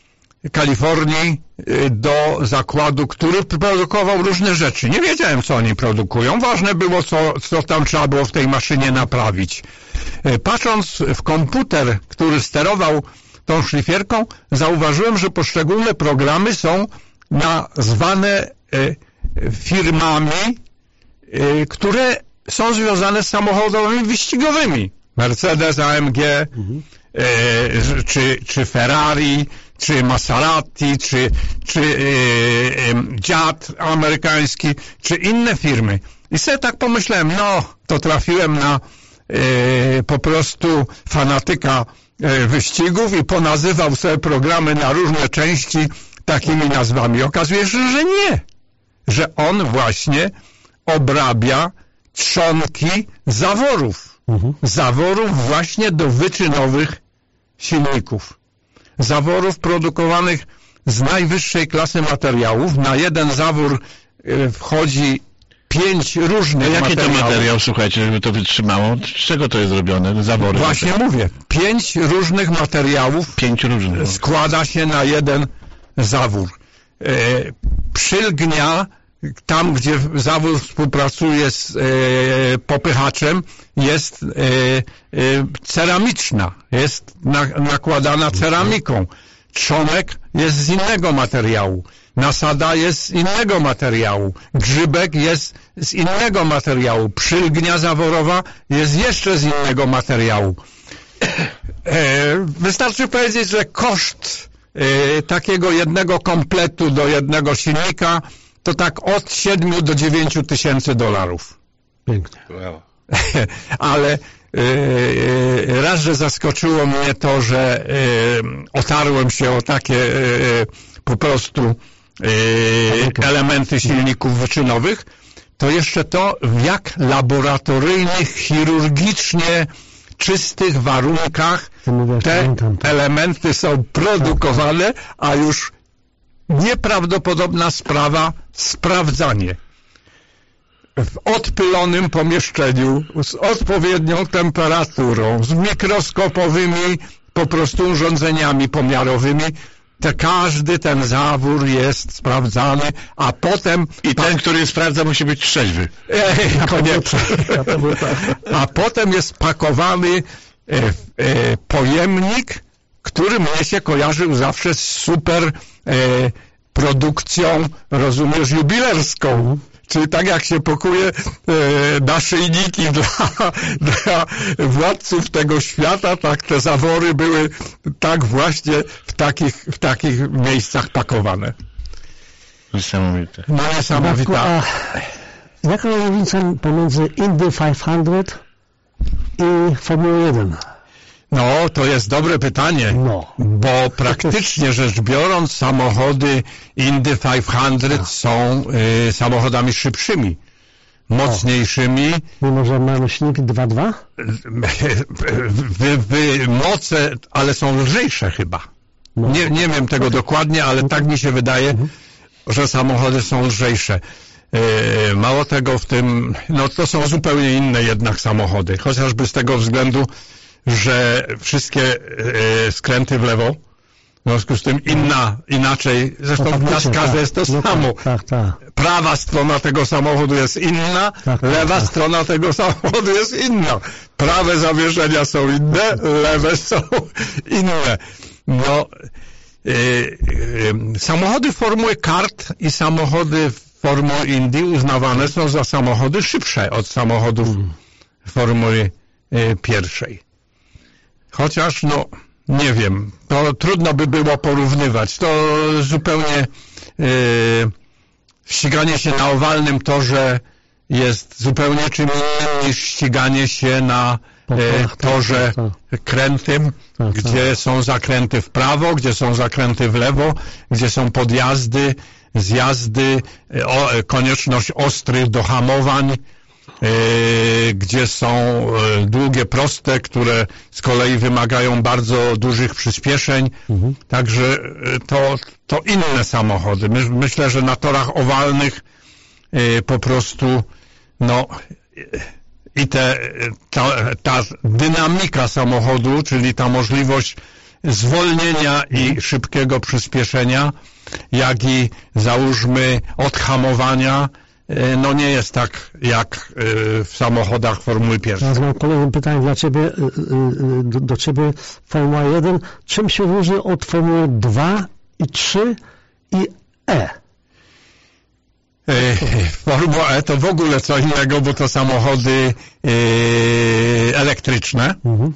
Kalifornii do zakładu, który produkował różne rzeczy. Nie wiedziałem, co oni produkują. Ważne było, co, co tam trzeba było w tej maszynie naprawić. Patrząc w komputer, który sterował tą szlifierką, zauważyłem, że poszczególne programy są nazwane firmami, które są związane z samochodami wyścigowymi. Mercedes, A M G, mhm. e, czy, czy Ferrari, czy Maserati, czy, czy e, e, Dziad amerykański, czy inne firmy. I sobie tak pomyślałem, no, to trafiłem na e, po prostu fanatyka e, wyścigów i ponazywał sobie programy na różne części takimi nazwami. Okazuje się, że nie. Że on właśnie obrabia trzonki zaworów. Mhm. Zaworów właśnie do wyczynowych silników. Zaworów produkowanych z najwyższej klasy materiałów. Na jeden zawór wchodzi pięć różnych jaki materiałów. to materiał, słuchajcie, żeby to wytrzymało? Z czego to jest zrobione? Zawory. Właśnie te... mówię. Pięć różnych materiałów pięć różnych. składa się na jeden zawór. E, przylgnia tam, gdzie zawór współpracuje z e, popychaczem, jest e, e, ceramiczna, jest na, nakładana ceramiką. Trzonek jest z innego materiału. Nasada jest z innego materiału. Grzybek jest z innego materiału. Przylgnia zaworowa jest jeszcze z innego materiału. E, wystarczy powiedzieć, że koszt e, takiego jednego kompletu do jednego silnika to tak od siedmiu do dziewięciu tysięcy dolarów. Pięknie. Wow. Ale yy, raz, że zaskoczyło mnie to, że yy, otarłem się o takie yy, po prostu yy, elementy silników wyczynowych, to jeszcze to, w jak laboratoryjnych, chirurgicznie czystych warunkach te elementy są produkowane, a już nieprawdopodobna sprawa sprawdzanie w odpylonym pomieszczeniu z odpowiednią temperaturą, z mikroskopowymi po prostu urządzeniami pomiarowymi. Te, każdy ten zawór jest sprawdzany, a potem... I ten, który sprawdza, musi być trzeźwy. E, koniecznie. A potem jest pakowany e, e, pojemnik, który mnie się kojarzył zawsze z super e, produkcją, rozumiesz, jubilerską. Czyli tak jak się pakuje e, naszyjniki dla, dla władców tego świata, tak te zawory były tak właśnie w takich, w takich miejscach pakowane. Niesamowite. No niesamowite. A jaka jest różnica pomiędzy Indy pięćset i Formuła jeden? No, to jest dobre pytanie, no. bo praktycznie rzecz biorąc samochody Indy pięćset są y, samochodami szybszymi, mocniejszymi. Mimo, że mają silniki dwa dwa? Wy, wy, moce, ale są lżejsze chyba. No. Nie, nie wiem tego dokładnie, ale tak mi się wydaje, mhm. że samochody są lżejsze. Y, mało tego w tym, no to są zupełnie inne jednak samochody, chociażby z tego względu, że wszystkie e, skręty w lewo, w związku z tym inna, inaczej, zresztą w NASCARze tak, jest to no samo. Tak, tak, tak. Prawa strona tego samochodu jest inna, tak, lewa tak, strona tak. tego samochodu jest inna. Prawe zawieszenia są inne, lewe są inne. No, e, e, samochody Formuły kart i samochody Formuły Indy uznawane są za samochody szybsze od samochodów hmm. Formuły e, pierwszej. Chociaż, no, nie wiem, to trudno by było porównywać. To zupełnie yy, ściganie się na owalnym torze jest zupełnie czym innym niż ściganie się na yy, torze krętym, gdzie są zakręty w prawo, gdzie są zakręty w lewo, gdzie są podjazdy, zjazdy, o, konieczność ostrych dohamowań, Yy, gdzie są yy, długie, proste, które z kolei wymagają bardzo dużych przyspieszeń. Mhm. Także yy, to, to inne samochody. My, myślę, że na torach owalnych yy, po prostu no yy, i te, ta, ta dynamika samochodu, czyli ta możliwość zwolnienia i szybkiego przyspieszenia, jak i załóżmy odhamowania, no nie jest tak jak w samochodach Formuły pierwszej. Teraz mam kolejne pytanie dla Ciebie, do, do Ciebie. Formuła jeden. Czym się różni od Formuły dwa i trzy i E? Formuła E to w ogóle co innego, bo to samochody elektryczne, mhm.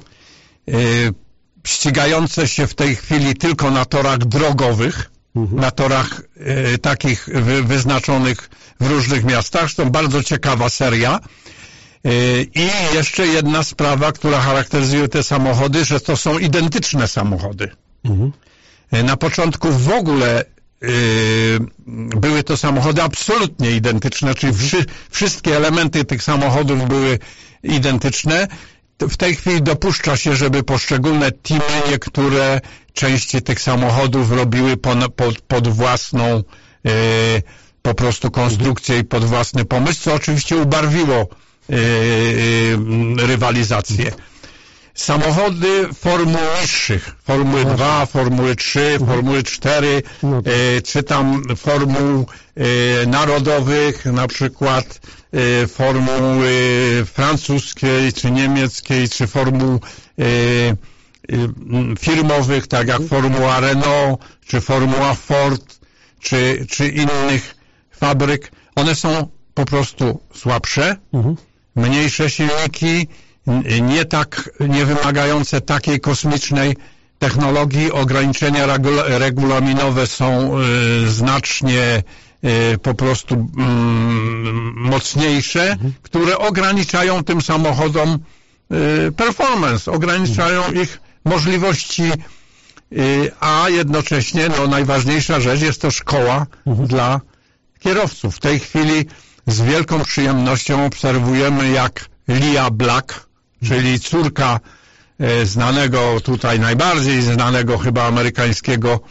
ścigające się w tej chwili tylko na torach drogowych, mhm. na torach takich wyznaczonych w różnych miastach. To bardzo ciekawa seria. I jeszcze jedna sprawa, która charakteryzuje te samochody, że to są identyczne samochody. Mhm. Na początku w ogóle były to samochody absolutnie identyczne, czyli wszy, wszystkie elementy tych samochodów były identyczne. W tej chwili dopuszcza się, żeby poszczególne teamy niektóre części tych samochodów robiły pod, pod, pod własną yy, po prostu konstrukcję i pod własny pomysł, co oczywiście ubarwiło yy, yy, rywalizację. Samochody formuł niższych, Formuły dwa, Formuły trzy, Formuły cztery, e, czy tam formuł e, narodowych, na przykład e, formuły francuskiej, czy niemieckiej, czy formuł e, e, firmowych, tak jak Formuła Renault, czy Formuła Ford, czy, czy innych fabryk. One są po prostu słabsze, mhm. mniejsze silniki, nie tak, nie wymagające takiej kosmicznej technologii. Ograniczenia regula, regulaminowe są y, znacznie y, po prostu y, mocniejsze, mhm. które ograniczają tym samochodom y, performance, ograniczają mhm. ich możliwości, y, a jednocześnie no, najważniejsza rzecz jest to szkoła mhm. dla kierowców. W tej chwili z wielką przyjemnością obserwujemy, jak Leah Black, czyli córka e, znanego tutaj, najbardziej znanego chyba amerykańskiego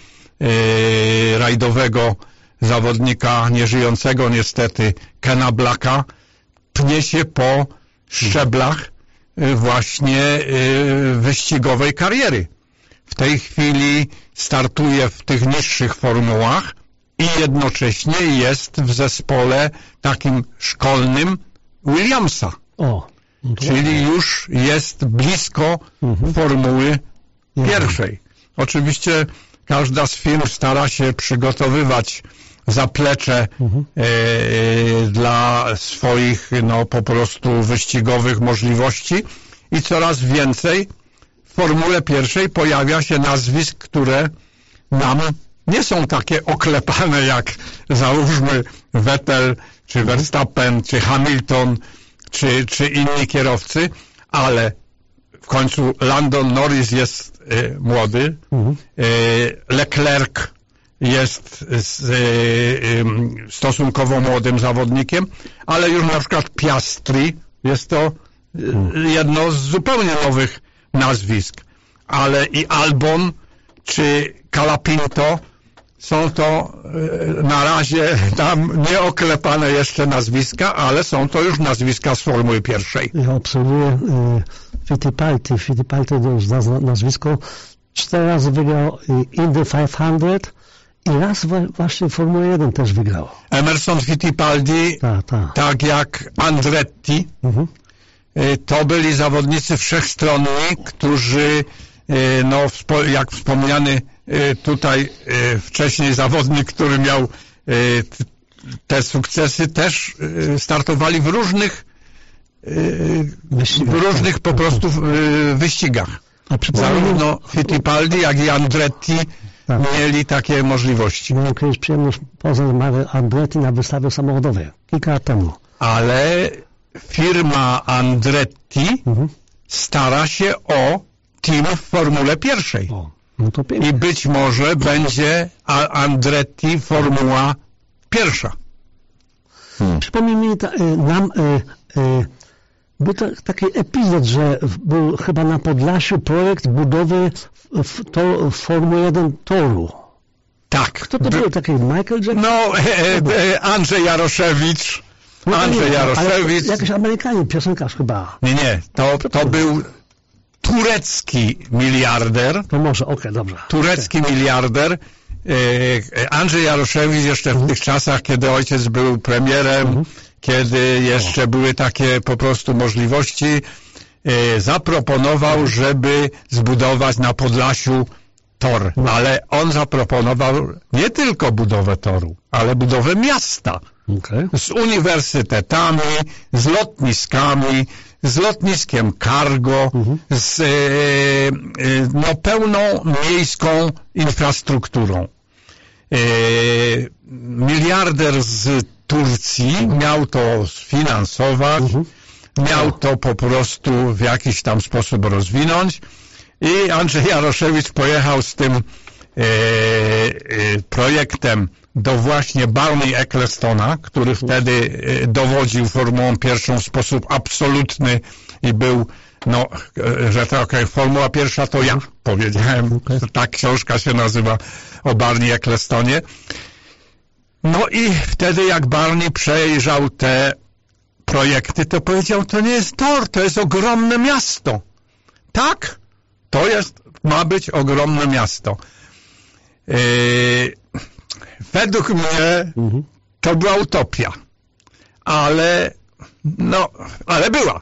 e, rajdowego zawodnika, nieżyjącego niestety, Kena Blacka, pnie się po szczeblach e, właśnie e, wyścigowej kariery. W tej chwili startuje w tych niższych formułach i jednocześnie jest w zespole takim szkolnym Williamsa. O. Czyli już jest blisko mhm. formuły pierwszej. Oczywiście każda z firm stara się przygotowywać zaplecze mhm. e, dla swoich no po prostu wyścigowych możliwości i coraz więcej w formule pierwszej pojawia się nazwisk, które nam nie są takie oklepane jak załóżmy Vettel, czy Verstappen, czy Hamilton, Czy, czy inni kierowcy, ale w końcu Lando Norris jest y, młody, mhm. y, Leclerc jest z, y, y, stosunkowo młodym zawodnikiem, ale już na przykład Piastri jest to y, mhm. jedno z zupełnie nowych nazwisk, ale i Albon czy Colapinto są to y, na razie tam nieoklepane jeszcze nazwiska, ale są to już nazwiska z formuły pierwszej. Ja obserwuję y, Fittipaldi. Fittipaldi to już nazwisko. Cztery razy wygrał Indy pięćset i raz właśnie Formułę jeden też wygrał. Emerson Fittipaldi, ta, ta. tak jak Andretti, mhm. y, to byli zawodnicy wszechstronni, którzy y, no, jak wspomniany tutaj wcześniej zawodnik, który miał te sukcesy, też startowali w różnych w różnych po prostu wyścigach. Zarówno Fittipaldi, jak i Andretti tak. mieli takie możliwości. Miałem kiedyś przyjemność poznać Andretti na wystawie samochodowej, kilka lat temu. Ale firma Andretti mhm. stara się o team w Formule pierwszej. O. No to I być może będzie Andretti Formuła pierwsza. Hmm. Przypomnij mi ta, y, nam y, y, był to, taki epizod, że był chyba na Podlasiu projekt budowy w, to, w Formuły jeden toru. Tak. Kto to był? Taki Michael Jackson? No, e, e, Andrzej Jaroszewicz. Andrzej Jaroszewicz. Jakiś Amerykanin, piosenkarz chyba. Nie, nie. To, to był turecki miliarder, To może, okej, okay, dobrze. turecki okay. miliarder, Andrzej Jaroszewicz jeszcze w tych czasach, kiedy ojciec był premierem, mhm. kiedy jeszcze były takie po prostu możliwości, zaproponował, żeby zbudować na Podlasiu tor. Ale on zaproponował nie tylko budowę toru, ale budowę miasta. Okay. Z uniwersytetami, z lotniskami, z lotniskiem cargo, mhm. z no, pełną miejską infrastrukturą. Miliarder z Turcji miał to sfinansować, mhm. miał to po prostu w jakiś tam sposób rozwinąć i Andrzej Jaroszewicz pojechał z tym e, e, projektem do właśnie Barney Ecclestona, który wtedy e, dowodził Formułą pierwszą w sposób absolutny i był, no, e, że to okay, Formuła pierwsza to ja powiedziałem, okay. Ta książka się nazywa o Barney Ecclestonie. No i wtedy jak Barney przejrzał te projekty, to powiedział, to nie jest tor, to jest ogromne miasto. Tak, to jest, ma być ogromne miasto. Yy, według mnie to była utopia, ale no, ale była.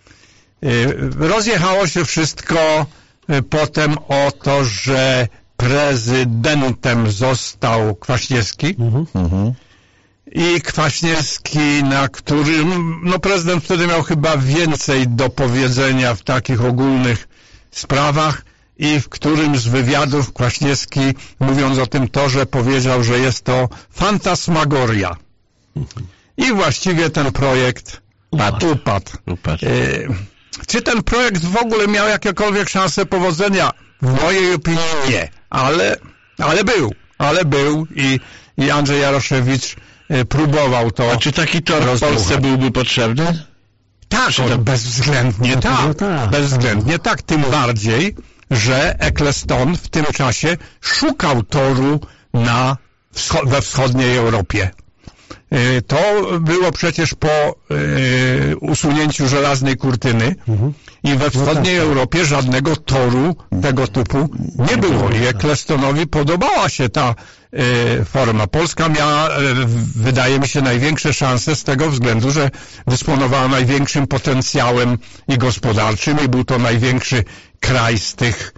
Yy, rozjechało się wszystko yy, potem o to, że prezydentem został Kwaśniewski. Mhm. I Kwaśniewski, na którym, no prezydent wtedy miał chyba więcej do powiedzenia w takich ogólnych sprawach i w którym z wywiadów Kwaśniewski, mówiąc o tym torze, powiedział, że jest to fantasmagoria. I właściwie ten projekt upadł. upadł. upadł. E, czy ten projekt w ogóle miał jakiekolwiek szanse powodzenia? W mojej opinii nie, ale, ale był, ale był i, i Andrzej Jaroszewicz próbował to. A czy taki tor w Polsce byłby potrzebny? Tak, to... bezwzględnie tak, tak, bezwzględnie tak, tym bardziej, że Eccleston w tym czasie szukał toru na wscho- we wschodniej Europie. To było przecież po y, usunięciu żelaznej kurtyny mhm. i we wschodniej Europie żadnego toru tego typu nie było i Ecclestonowi podobała się ta y, forma. Polska miała, y, wydaje mi się, największe szanse z tego względu, że dysponowała największym potencjałem i gospodarczym i był to największy kraj z tych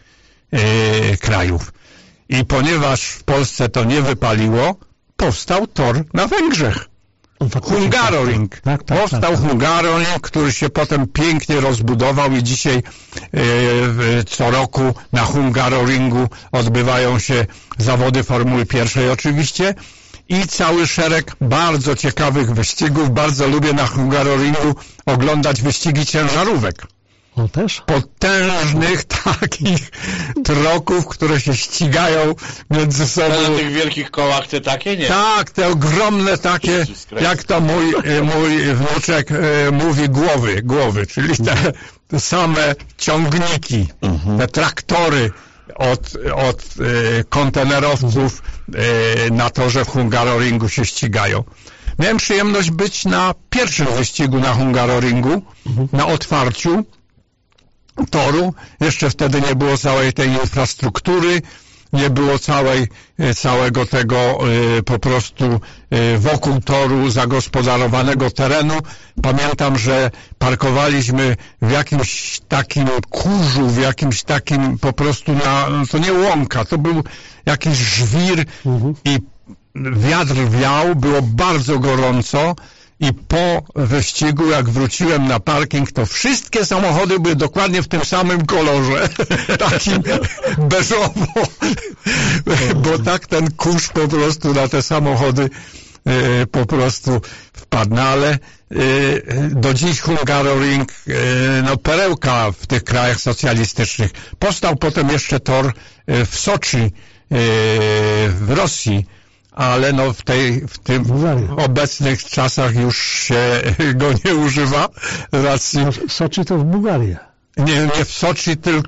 y, krajów. I ponieważ w Polsce to nie wypaliło, powstał tor na Węgrzech. Hungaroring. Tak, tak, powstał tak, tak. Hungaroring, który się potem pięknie rozbudował i dzisiaj e, co roku na Hungaroringu odbywają się zawody Formuły pierwszej oczywiście i cały szereg bardzo ciekawych wyścigów. Bardzo lubię na Hungaroringu oglądać wyścigi ciężarówek. O, też? Potężnych takich troków, które się ścigają między sobą. Ale na tych wielkich kołach te takie, nie? Tak, te ogromne takie, jak to mój, mój wnuczek e, mówi, głowy, głowy, czyli te, te same ciągniki, mhm. te traktory od, od e, kontenerowców e, na torze w Hungaroringu się ścigają. Miałem przyjemność być na pierwszym wyścigu na Hungaroringu, mhm. na otwarciu toru. Jeszcze wtedy nie było całej tej infrastruktury, nie było całej, całego tego y, po prostu y, wokół toru zagospodarowanego terenu. Pamiętam, że parkowaliśmy w jakimś takim kurzu, w jakimś takim po prostu na, to nie łąka, to był jakiś żwir mhm. i wiatr wiał, było bardzo gorąco. I po wyścigu, jak wróciłem na parking, to wszystkie samochody były dokładnie w tym samym kolorze, takim beżowo, bo tak ten kurz po prostu na te samochody e, po prostu wpadł. No ale e, do dziś Hungaroring, e, no perełka w tych krajach socjalistycznych. Powstał potem jeszcze tor e, w Soczi, e, w Rosji, ale no w tej, w tym w obecnych czasach już się go nie używa z racji... No, Soczi to w Bułgarii. Nie, nie w Soczi, tylko...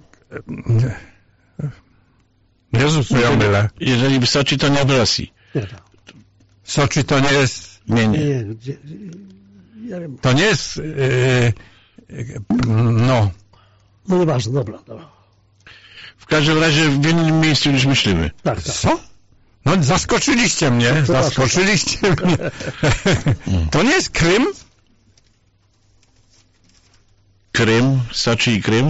Jezus, co ja mylę. Jeżeli w Soczi, to nie w Rosji. Soczi to nie jest... Nie, nie. nie, To nie jest... Yy, no... No nieważne, dobra, dobra. W każdym razie w innym miejscu niż myślimy. Tak, tak. Co? No zaskoczyliście mnie, zaskoczyliście mnie. To nie jest Krym? Krym, Soczi i Krym?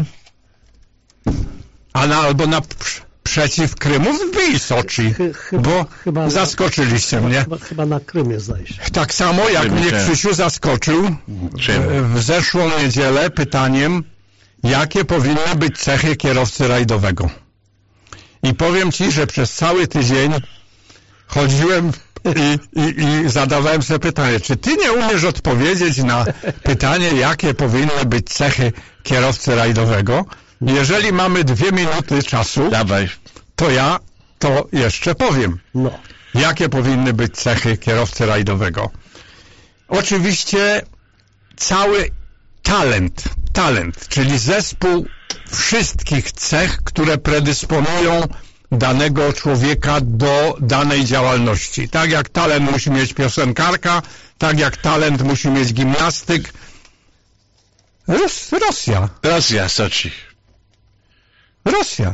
A na, albo na przeciw Krymu wbij Soczi, Chy- chyba- bo chyba- zaskoczyliście mnie. Chyba, chyba na Krymie, zdaje się. Tak samo jak Krymie mnie też. Krzysiu zaskoczył Czemu? w zeszłą niedzielę pytaniem, jakie powinny być cechy kierowcy rajdowego. I powiem Ci, że przez cały tydzień chodziłem i, i, i zadawałem sobie pytanie, czy Ty nie umiesz odpowiedzieć na pytanie, jakie powinny być cechy kierowcy rajdowego? Jeżeli mamy dwie minuty czasu, Dawaj. to ja to jeszcze powiem. No. Jakie powinny być cechy kierowcy rajdowego? Oczywiście cały talent, talent, czyli zespół wszystkich cech, które predysponują danego człowieka do danej działalności. Tak jak talent musi mieć piosenkarka, tak jak talent musi mieć gimnastyk. Ros- Rosja, Rosja, Soczi. Rosja.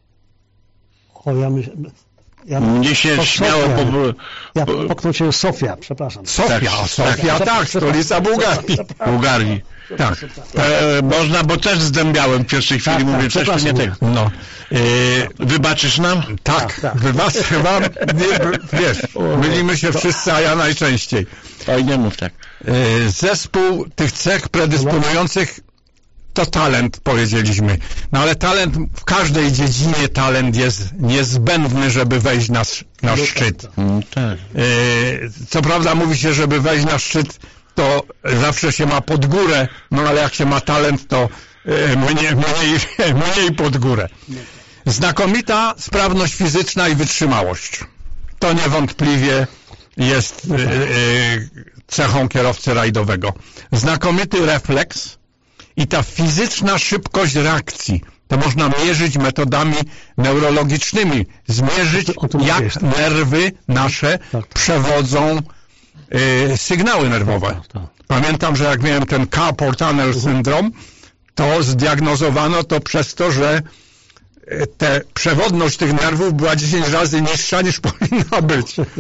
O, ja myślę... Ja, Mnie się to śmiało Sofia. po... Ja po- poknął cię Sofia, przepraszam. Sofia, Tak, Sofia, tak. tak, stolica Bułgarii. Bułgarii. Tak. E, można, bo też zdębiałem w pierwszej chwili, Tak, mówię, tak, coś tu nie przepraszam. tego. No. E, Wybaczysz nam? Tak, Tak, tak. wybacz, chyba, nie, wiesz, mylimy się wszyscy, a ja najczęściej. Oj, nie mów tak. E, Zespół tych cech predysponujących to talent, powiedzieliśmy. No ale talent, w każdej dziedzinie talent jest niezbędny, żeby wejść na, sz- na szczyt. Mm, tak. E, Co prawda mówi się, żeby wejść na szczyt, to zawsze się ma pod górę, no ale jak się ma talent, to e, mniej, mniej, mniej pod górę. Znakomita sprawność fizyczna i wytrzymałość. To niewątpliwie jest e, e, cechą kierowcy rajdowego. Znakomity refleks i ta fizyczna szybkość reakcji. To można mierzyć metodami neurologicznymi. Zmierzyć, O tym jak mówiłeś, tak. nerwy nasze Tak. przewodzą e, sygnały nerwowe. Tak, tak. Pamiętam, że jak miałem ten carpal tunnel syndrom, to zdiagnozowano to przez to, że e, te przewodność tych nerwów była dziesięć razy niższa niż powinna być. E,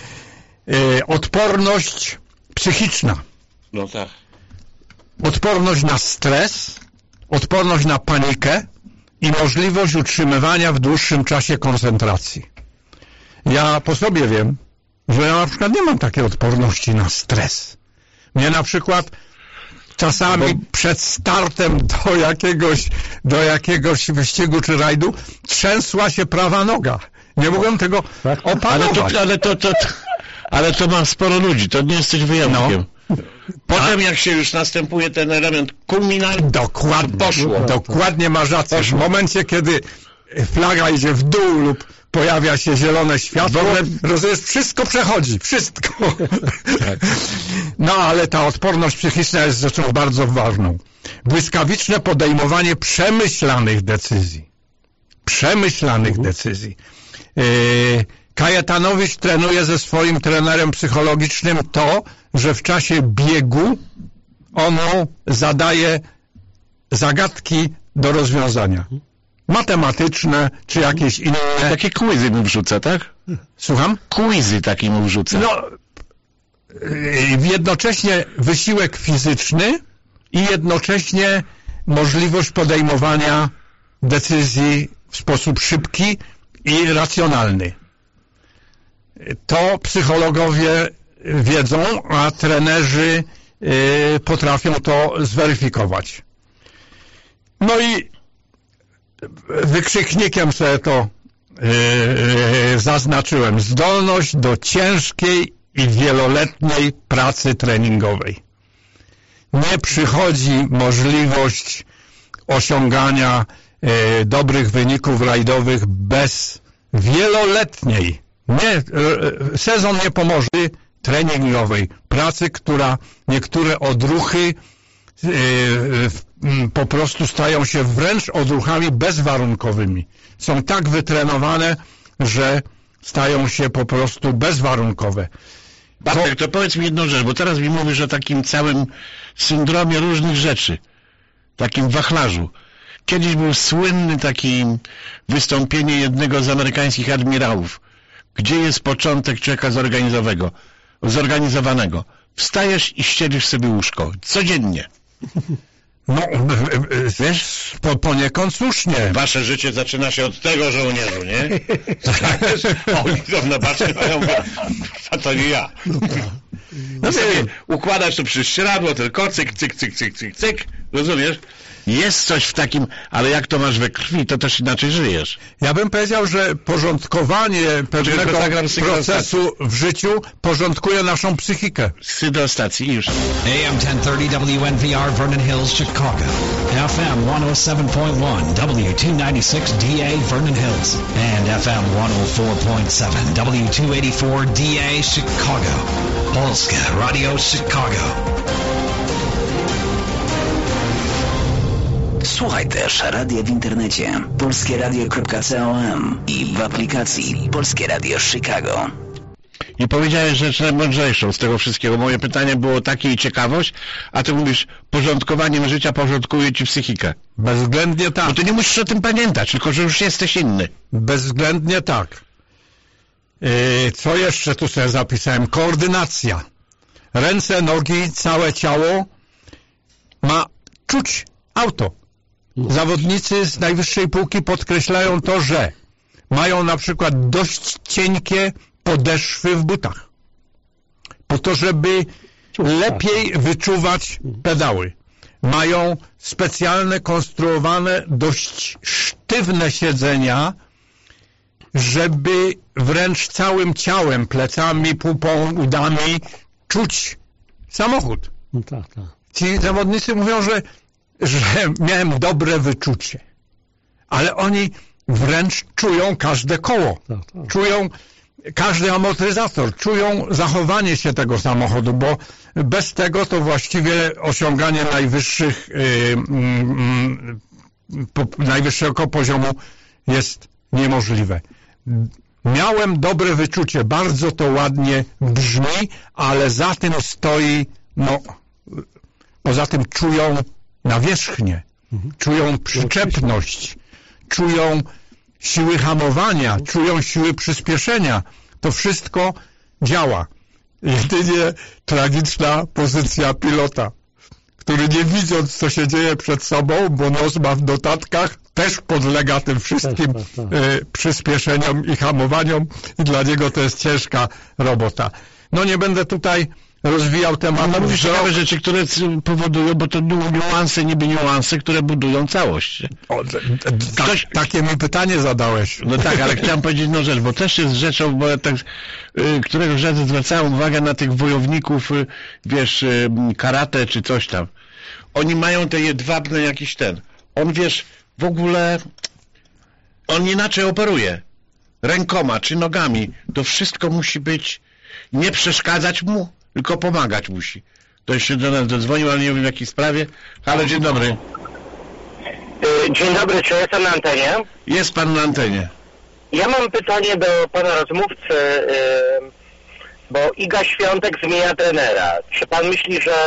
odporność psychiczna, No tak. odporność na stres, odporność na panikę i możliwość utrzymywania w dłuższym czasie koncentracji. Ja po sobie wiem, że ja na przykład nie mam takiej odporności na stres. Mnie na przykład czasami przed startem do jakiegoś, do jakiegoś wyścigu czy rajdu trzęsła się prawa noga. Nie mogłem tego Tak? Ale opanować. to, ale to, to, to, ale to ma sporo ludzi, to nie jesteś wyjątkiem. Potem jak się już następuje ten element kulminacji, Dokładnie, Poszło. dokładnie masz rację. W momencie, kiedy flaga idzie w dół lub pojawia się zielone światło, rozumiesz, wszystko przechodzi, wszystko. No, ale ta odporność psychiczna jest rzeczą bardzo ważną. Błyskawiczne podejmowanie przemyślanych decyzji. Przemyślanych decyzji. Yy, Kajetanowicz trenuje ze swoim trenerem psychologicznym to, że w czasie biegu on mu zadaje zagadki do rozwiązania. Matematyczne, czy jakieś inne. takie quizy mu wrzuca, tak? Słucham? Quizy taki mu wrzuca. No, yy, jednocześnie wysiłek fizyczny i jednocześnie możliwość podejmowania decyzji w sposób szybki i racjonalny. To psychologowie wiedzą, a trenerzy yy, potrafią to zweryfikować. No i wykrzyknikiem sobie to yy, yy, zaznaczyłem. Zdolność do ciężkiej i wieloletniej pracy treningowej. Nie przychodzi możliwość osiągania yy, dobrych wyników rajdowych bez wieloletniej, nie, yy, sezon nie pomoże, treningowej pracy, która niektóre odruchy yy, yy, po prostu stają się wręcz odruchami bezwarunkowymi. Są tak wytrenowane, że stają się po prostu bezwarunkowe. Bartek, to powiedz mi jedną rzecz, bo teraz mi mówisz o takim całym syndromie różnych rzeczy, takim wachlarzu. Kiedyś był słynny taki wystąpienie jednego z amerykańskich admirałów. Gdzie jest początek człowieka zorganizowanego? zorganizowanego? Wstajesz i ścielisz sobie łóżko. Codziennie. No, wiesz, po, poniekąd słusznie. Wasze życie zaczyna się od tego, żołnierzu, nie? Oni są na bacznie, a to nie ja. No sobie układasz to prześcieradło, tylko cyk, cyk, cyk, cyk, cyk, cyk, rozumiesz? Jest coś w takim, ale jak to masz we krwi, to też inaczej żyjesz. Ja bym powiedział, że porządkowanie pewnego procesu w życiu porządkuje naszą psychikę. Do stacji i już. A M ten trzydzieści W N V R Vernon Hills, Chicago. F M one oh seven point one W two ninety-six D A Vernon Hills. And F M one oh four point seven W two eighty-four D A Chicago. Polskie Radio Chicago. Słuchaj też radia w internecie polskie radio kropka com i w aplikacji Polskie Radio Chicago. I powiedziałeś rzecz najmądrzejszą z tego wszystkiego. Moje pytanie było takie i ciekawość, a ty mówisz, porządkowaniem życia porządkuje ci psychikę. Bezwzględnie tak. Bo ty nie musisz o tym pamiętać, tylko że już jesteś inny. Bezwzględnie tak. Yy, co jeszcze tu sobie zapisałem? Koordynacja. Ręce, nogi, całe ciało ma czuć auto. Zawodnicy z najwyższej półki podkreślają to, że mają na przykład dość cienkie podeszwy w butach. Po to, żeby lepiej wyczuwać pedały. Mają specjalne, konstruowane, dość sztywne siedzenia, żeby wręcz całym ciałem, plecami, pupą, udami czuć samochód. No tak, tak. Ci zawodnicy mówią, że że miałem dobre wyczucie. Ale oni wręcz czują każde koło. Tak, tak. Czują każdy amortyzator. Czują zachowanie się tego samochodu, bo bez tego to właściwie osiąganie najwyższych, yy, yy, po, najwyższego poziomu jest niemożliwe. Miałem dobre wyczucie. Bardzo to ładnie brzmi, ale za tym stoi, no, poza tym czują nawierzchnię, mhm. czują przyczepność, czują siły hamowania, czują siły przyspieszenia. To wszystko działa. Jedynie tragiczna pozycja pilota, który nie widząc, co się dzieje przed sobą, bo nos ma w notatkach, też podlega tym wszystkim tak, tak, tak. Y, przyspieszeniom i hamowaniom i dla niego to jest ciężka robota. No nie będę tutaj rozwijał temat. No mówisz ciekawe rzeczy, które powodują, bo to niuanse, niby niuanse, które budują całość. O, Ktoś... ta, takie mi pytanie zadałeś. No tak, ale chciałem powiedzieć jedną rzecz, bo też jest rzeczą, bo ja tak, y, któregoś razu zwracałem uwagę na tych wojowników, y, wiesz, y, karate czy coś tam. Oni mają te jedwabne jakiś ten. On, wiesz, w ogóle on inaczej operuje. Rękoma czy nogami. To wszystko musi być, nie przeszkadzać mu, tylko pomagać musi. Ktoś się do nas dodzwonił, ale nie wiem w jakiej sprawie. Halo, dzień dobry. Dzień dobry, czy jestem na antenie? Jest pan na antenie. Ja mam pytanie do pana rozmówcy, bo Iga Świątek zmienia trenera. Czy pan myśli, że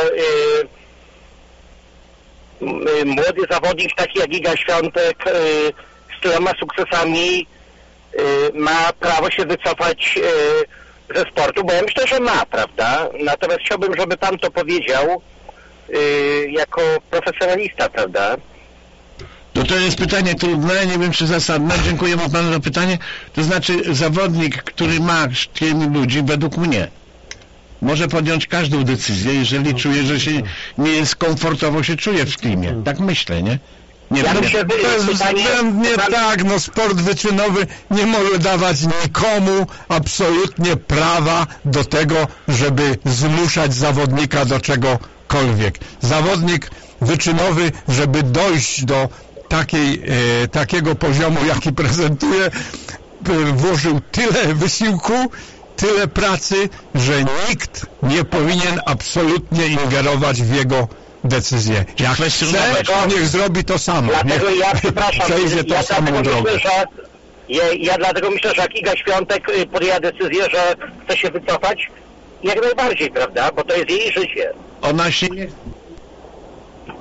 młody zawodnik taki jak Iga Świątek z tyloma sukcesami ma prawo się wycofać ze sportu, bo ja myślę, że ma, prawda? Natomiast chciałbym, żeby pan to powiedział yy, jako profesjonalista, prawda? No to jest pytanie trudne, nie wiem czy zasadne. Dziękuję panu za pytanie. To znaczy zawodnik, który ma sztywnych ludzi, według mnie może podjąć każdą decyzję, jeżeli czuje, że się nie jest komfortowo się czuje w klimie. Tak myślę, nie? Nie ja wiem. Się wy... Bezwzględnie pytanie... tak, no sport wyczynowy nie może dawać nikomu absolutnie prawa do tego, żeby zmuszać zawodnika do czegokolwiek. Zawodnik wyczynowy, żeby dojść do takiej, e, takiego poziomu, jaki prezentuje, e, włożył tyle wysiłku, tyle pracy, że nikt nie powinien absolutnie ingerować w jego decyzję. Jak chce, to niech zrobi to samo. Dlatego niech ja przepraszam, przejdzie to ja samą drogę. Myślę, że, ja, ja dlatego myślę, że jak Iga Świątek podjęła decyzję, że chce się wycofać, jak najbardziej, prawda? Bo to jest jej życie. Ona się nie...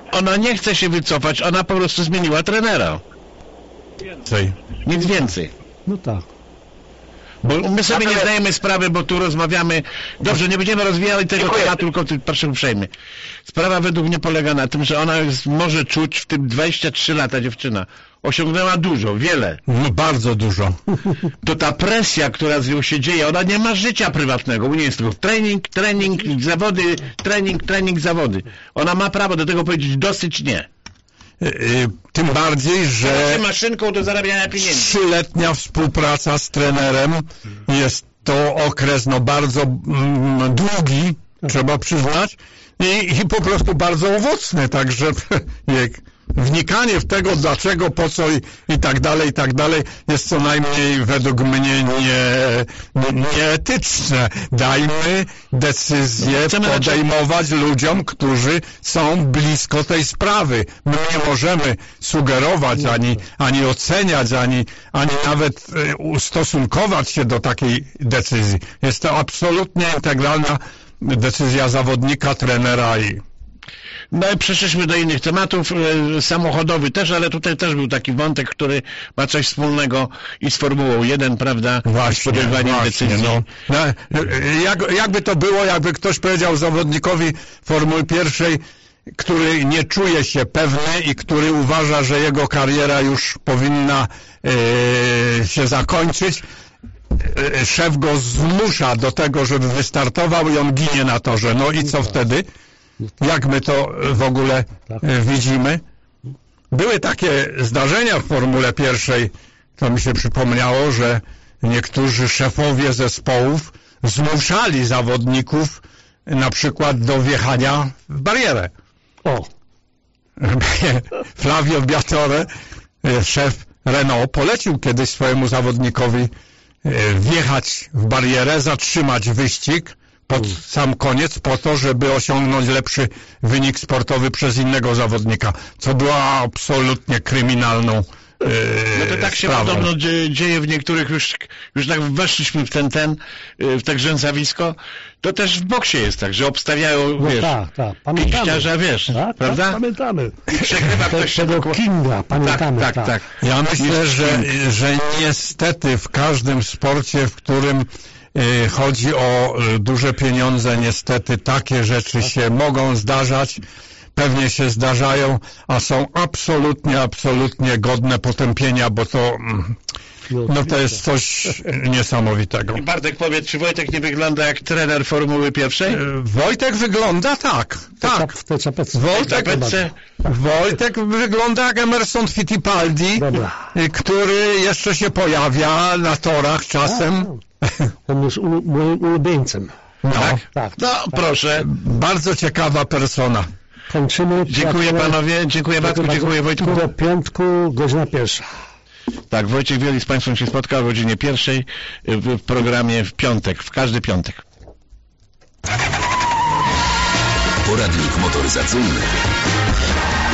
ona nie chce się wycofać, ona po prostu zmieniła trenera. Więcej. Nic więcej. No tak. Bo my sobie nie zdajemy sprawy, bo tu rozmawiamy... Dobrze, nie będziemy rozwijali tego tematu, tylko proszę uprzejmie. Sprawa według mnie polega na tym, że ona jest, może czuć w tym dwadzieścia trzy lata dziewczyna. Osiągnęła dużo, wiele. No bardzo dużo. To ta presja, która z nią się dzieje, ona nie ma życia prywatnego. U niej jest tylko trening, trening, zawody, trening, trening, zawody. Ona ma prawo do tego powiedzieć dosyć nie. Tym bardziej, że maszynką do zarabiania pieniędzy. Trzyletnia współpraca z trenerem jest to okres no bardzo mm, długi, trzeba przyznać, i, i po prostu bardzo owocny, także jak wnikanie w tego, dlaczego, po co i, i tak dalej, i tak dalej, jest co najmniej według mnie nie, nieetyczne. Dajmy decyzję podejmować ludziom, którzy są blisko tej sprawy. My nie możemy sugerować, ani, ani oceniać, ani, ani nawet ustosunkować się do takiej decyzji. Jest to absolutnie integralna decyzja zawodnika, trenera i... No i przeszliśmy do innych tematów, e, samochodowy też, ale tutaj też był taki wątek, który ma coś wspólnego i z Formułą jeden, prawda? Właśnie, z podejmowaniem właśnie, decyzji. No. No, jak, jakby to było, jakby ktoś powiedział zawodnikowi Formuły pierwszej, który nie czuje się pewny i który uważa, że jego kariera już powinna e, się zakończyć, e, szef go zmusza do tego, żeby wystartował i on ginie na torze. No i co wtedy? Jak my to w ogóle widzimy? Były takie zdarzenia w Formule pierwszej, to mi się przypomniało, że niektórzy szefowie zespołów zmuszali zawodników na przykład do wjechania w barierę. O. Flavio Briatore, szef Renault, polecił kiedyś swojemu zawodnikowi wjechać w barierę, zatrzymać wyścig pod sam koniec po to, żeby osiągnąć lepszy wynik sportowy przez innego zawodnika, co było absolutnie kryminalną yy, No to tak się sprawą. podobno dzieje w niektórych, już, już tak weszliśmy w ten, ten, w te grzęzawisko, to też w boksie jest tak, że obstawiają, No wiesz, tak, tak, pamiętamy. pięściarza, wiesz, tak, prawda? Tak, pamiętamy. I przegrywa ktoś się Tego tylko... Kinga, pamiętamy. Tak, tak, tak. Ja myślę, że, że niestety w każdym sporcie, w którym y, chodzi o y, duże pieniądze, niestety takie rzeczy się mogą zdarzać, pewnie się zdarzają, a są absolutnie, absolutnie godne potępienia, bo to, mm, no to jest coś niesamowitego. I Bartek, powiedz, czy Wojtek nie wygląda jak trener Formuły pierwszej? Y, Wojtek wygląda tak, tak. W tej czapece. Wojtek, Czapeczce? Wojtek wygląda jak Emerson Fittipaldi, Dobra. y, który jeszcze się pojawia na torach czasem. On jest ulu, moim ulubieńcem. No, Tak? Tak. No, proszę. bardzo ciekawa persona. Kończymy. Dziękuję panowie, dziękuję Bartku, dziękuję Wojtku. Do piątku, godzina pierwsza. Tak, Wojciech Wieli z Państwem się spotka o godzinie pierwszej w w programie w piątek, w każdy piątek. Poradnik motoryzacyjny.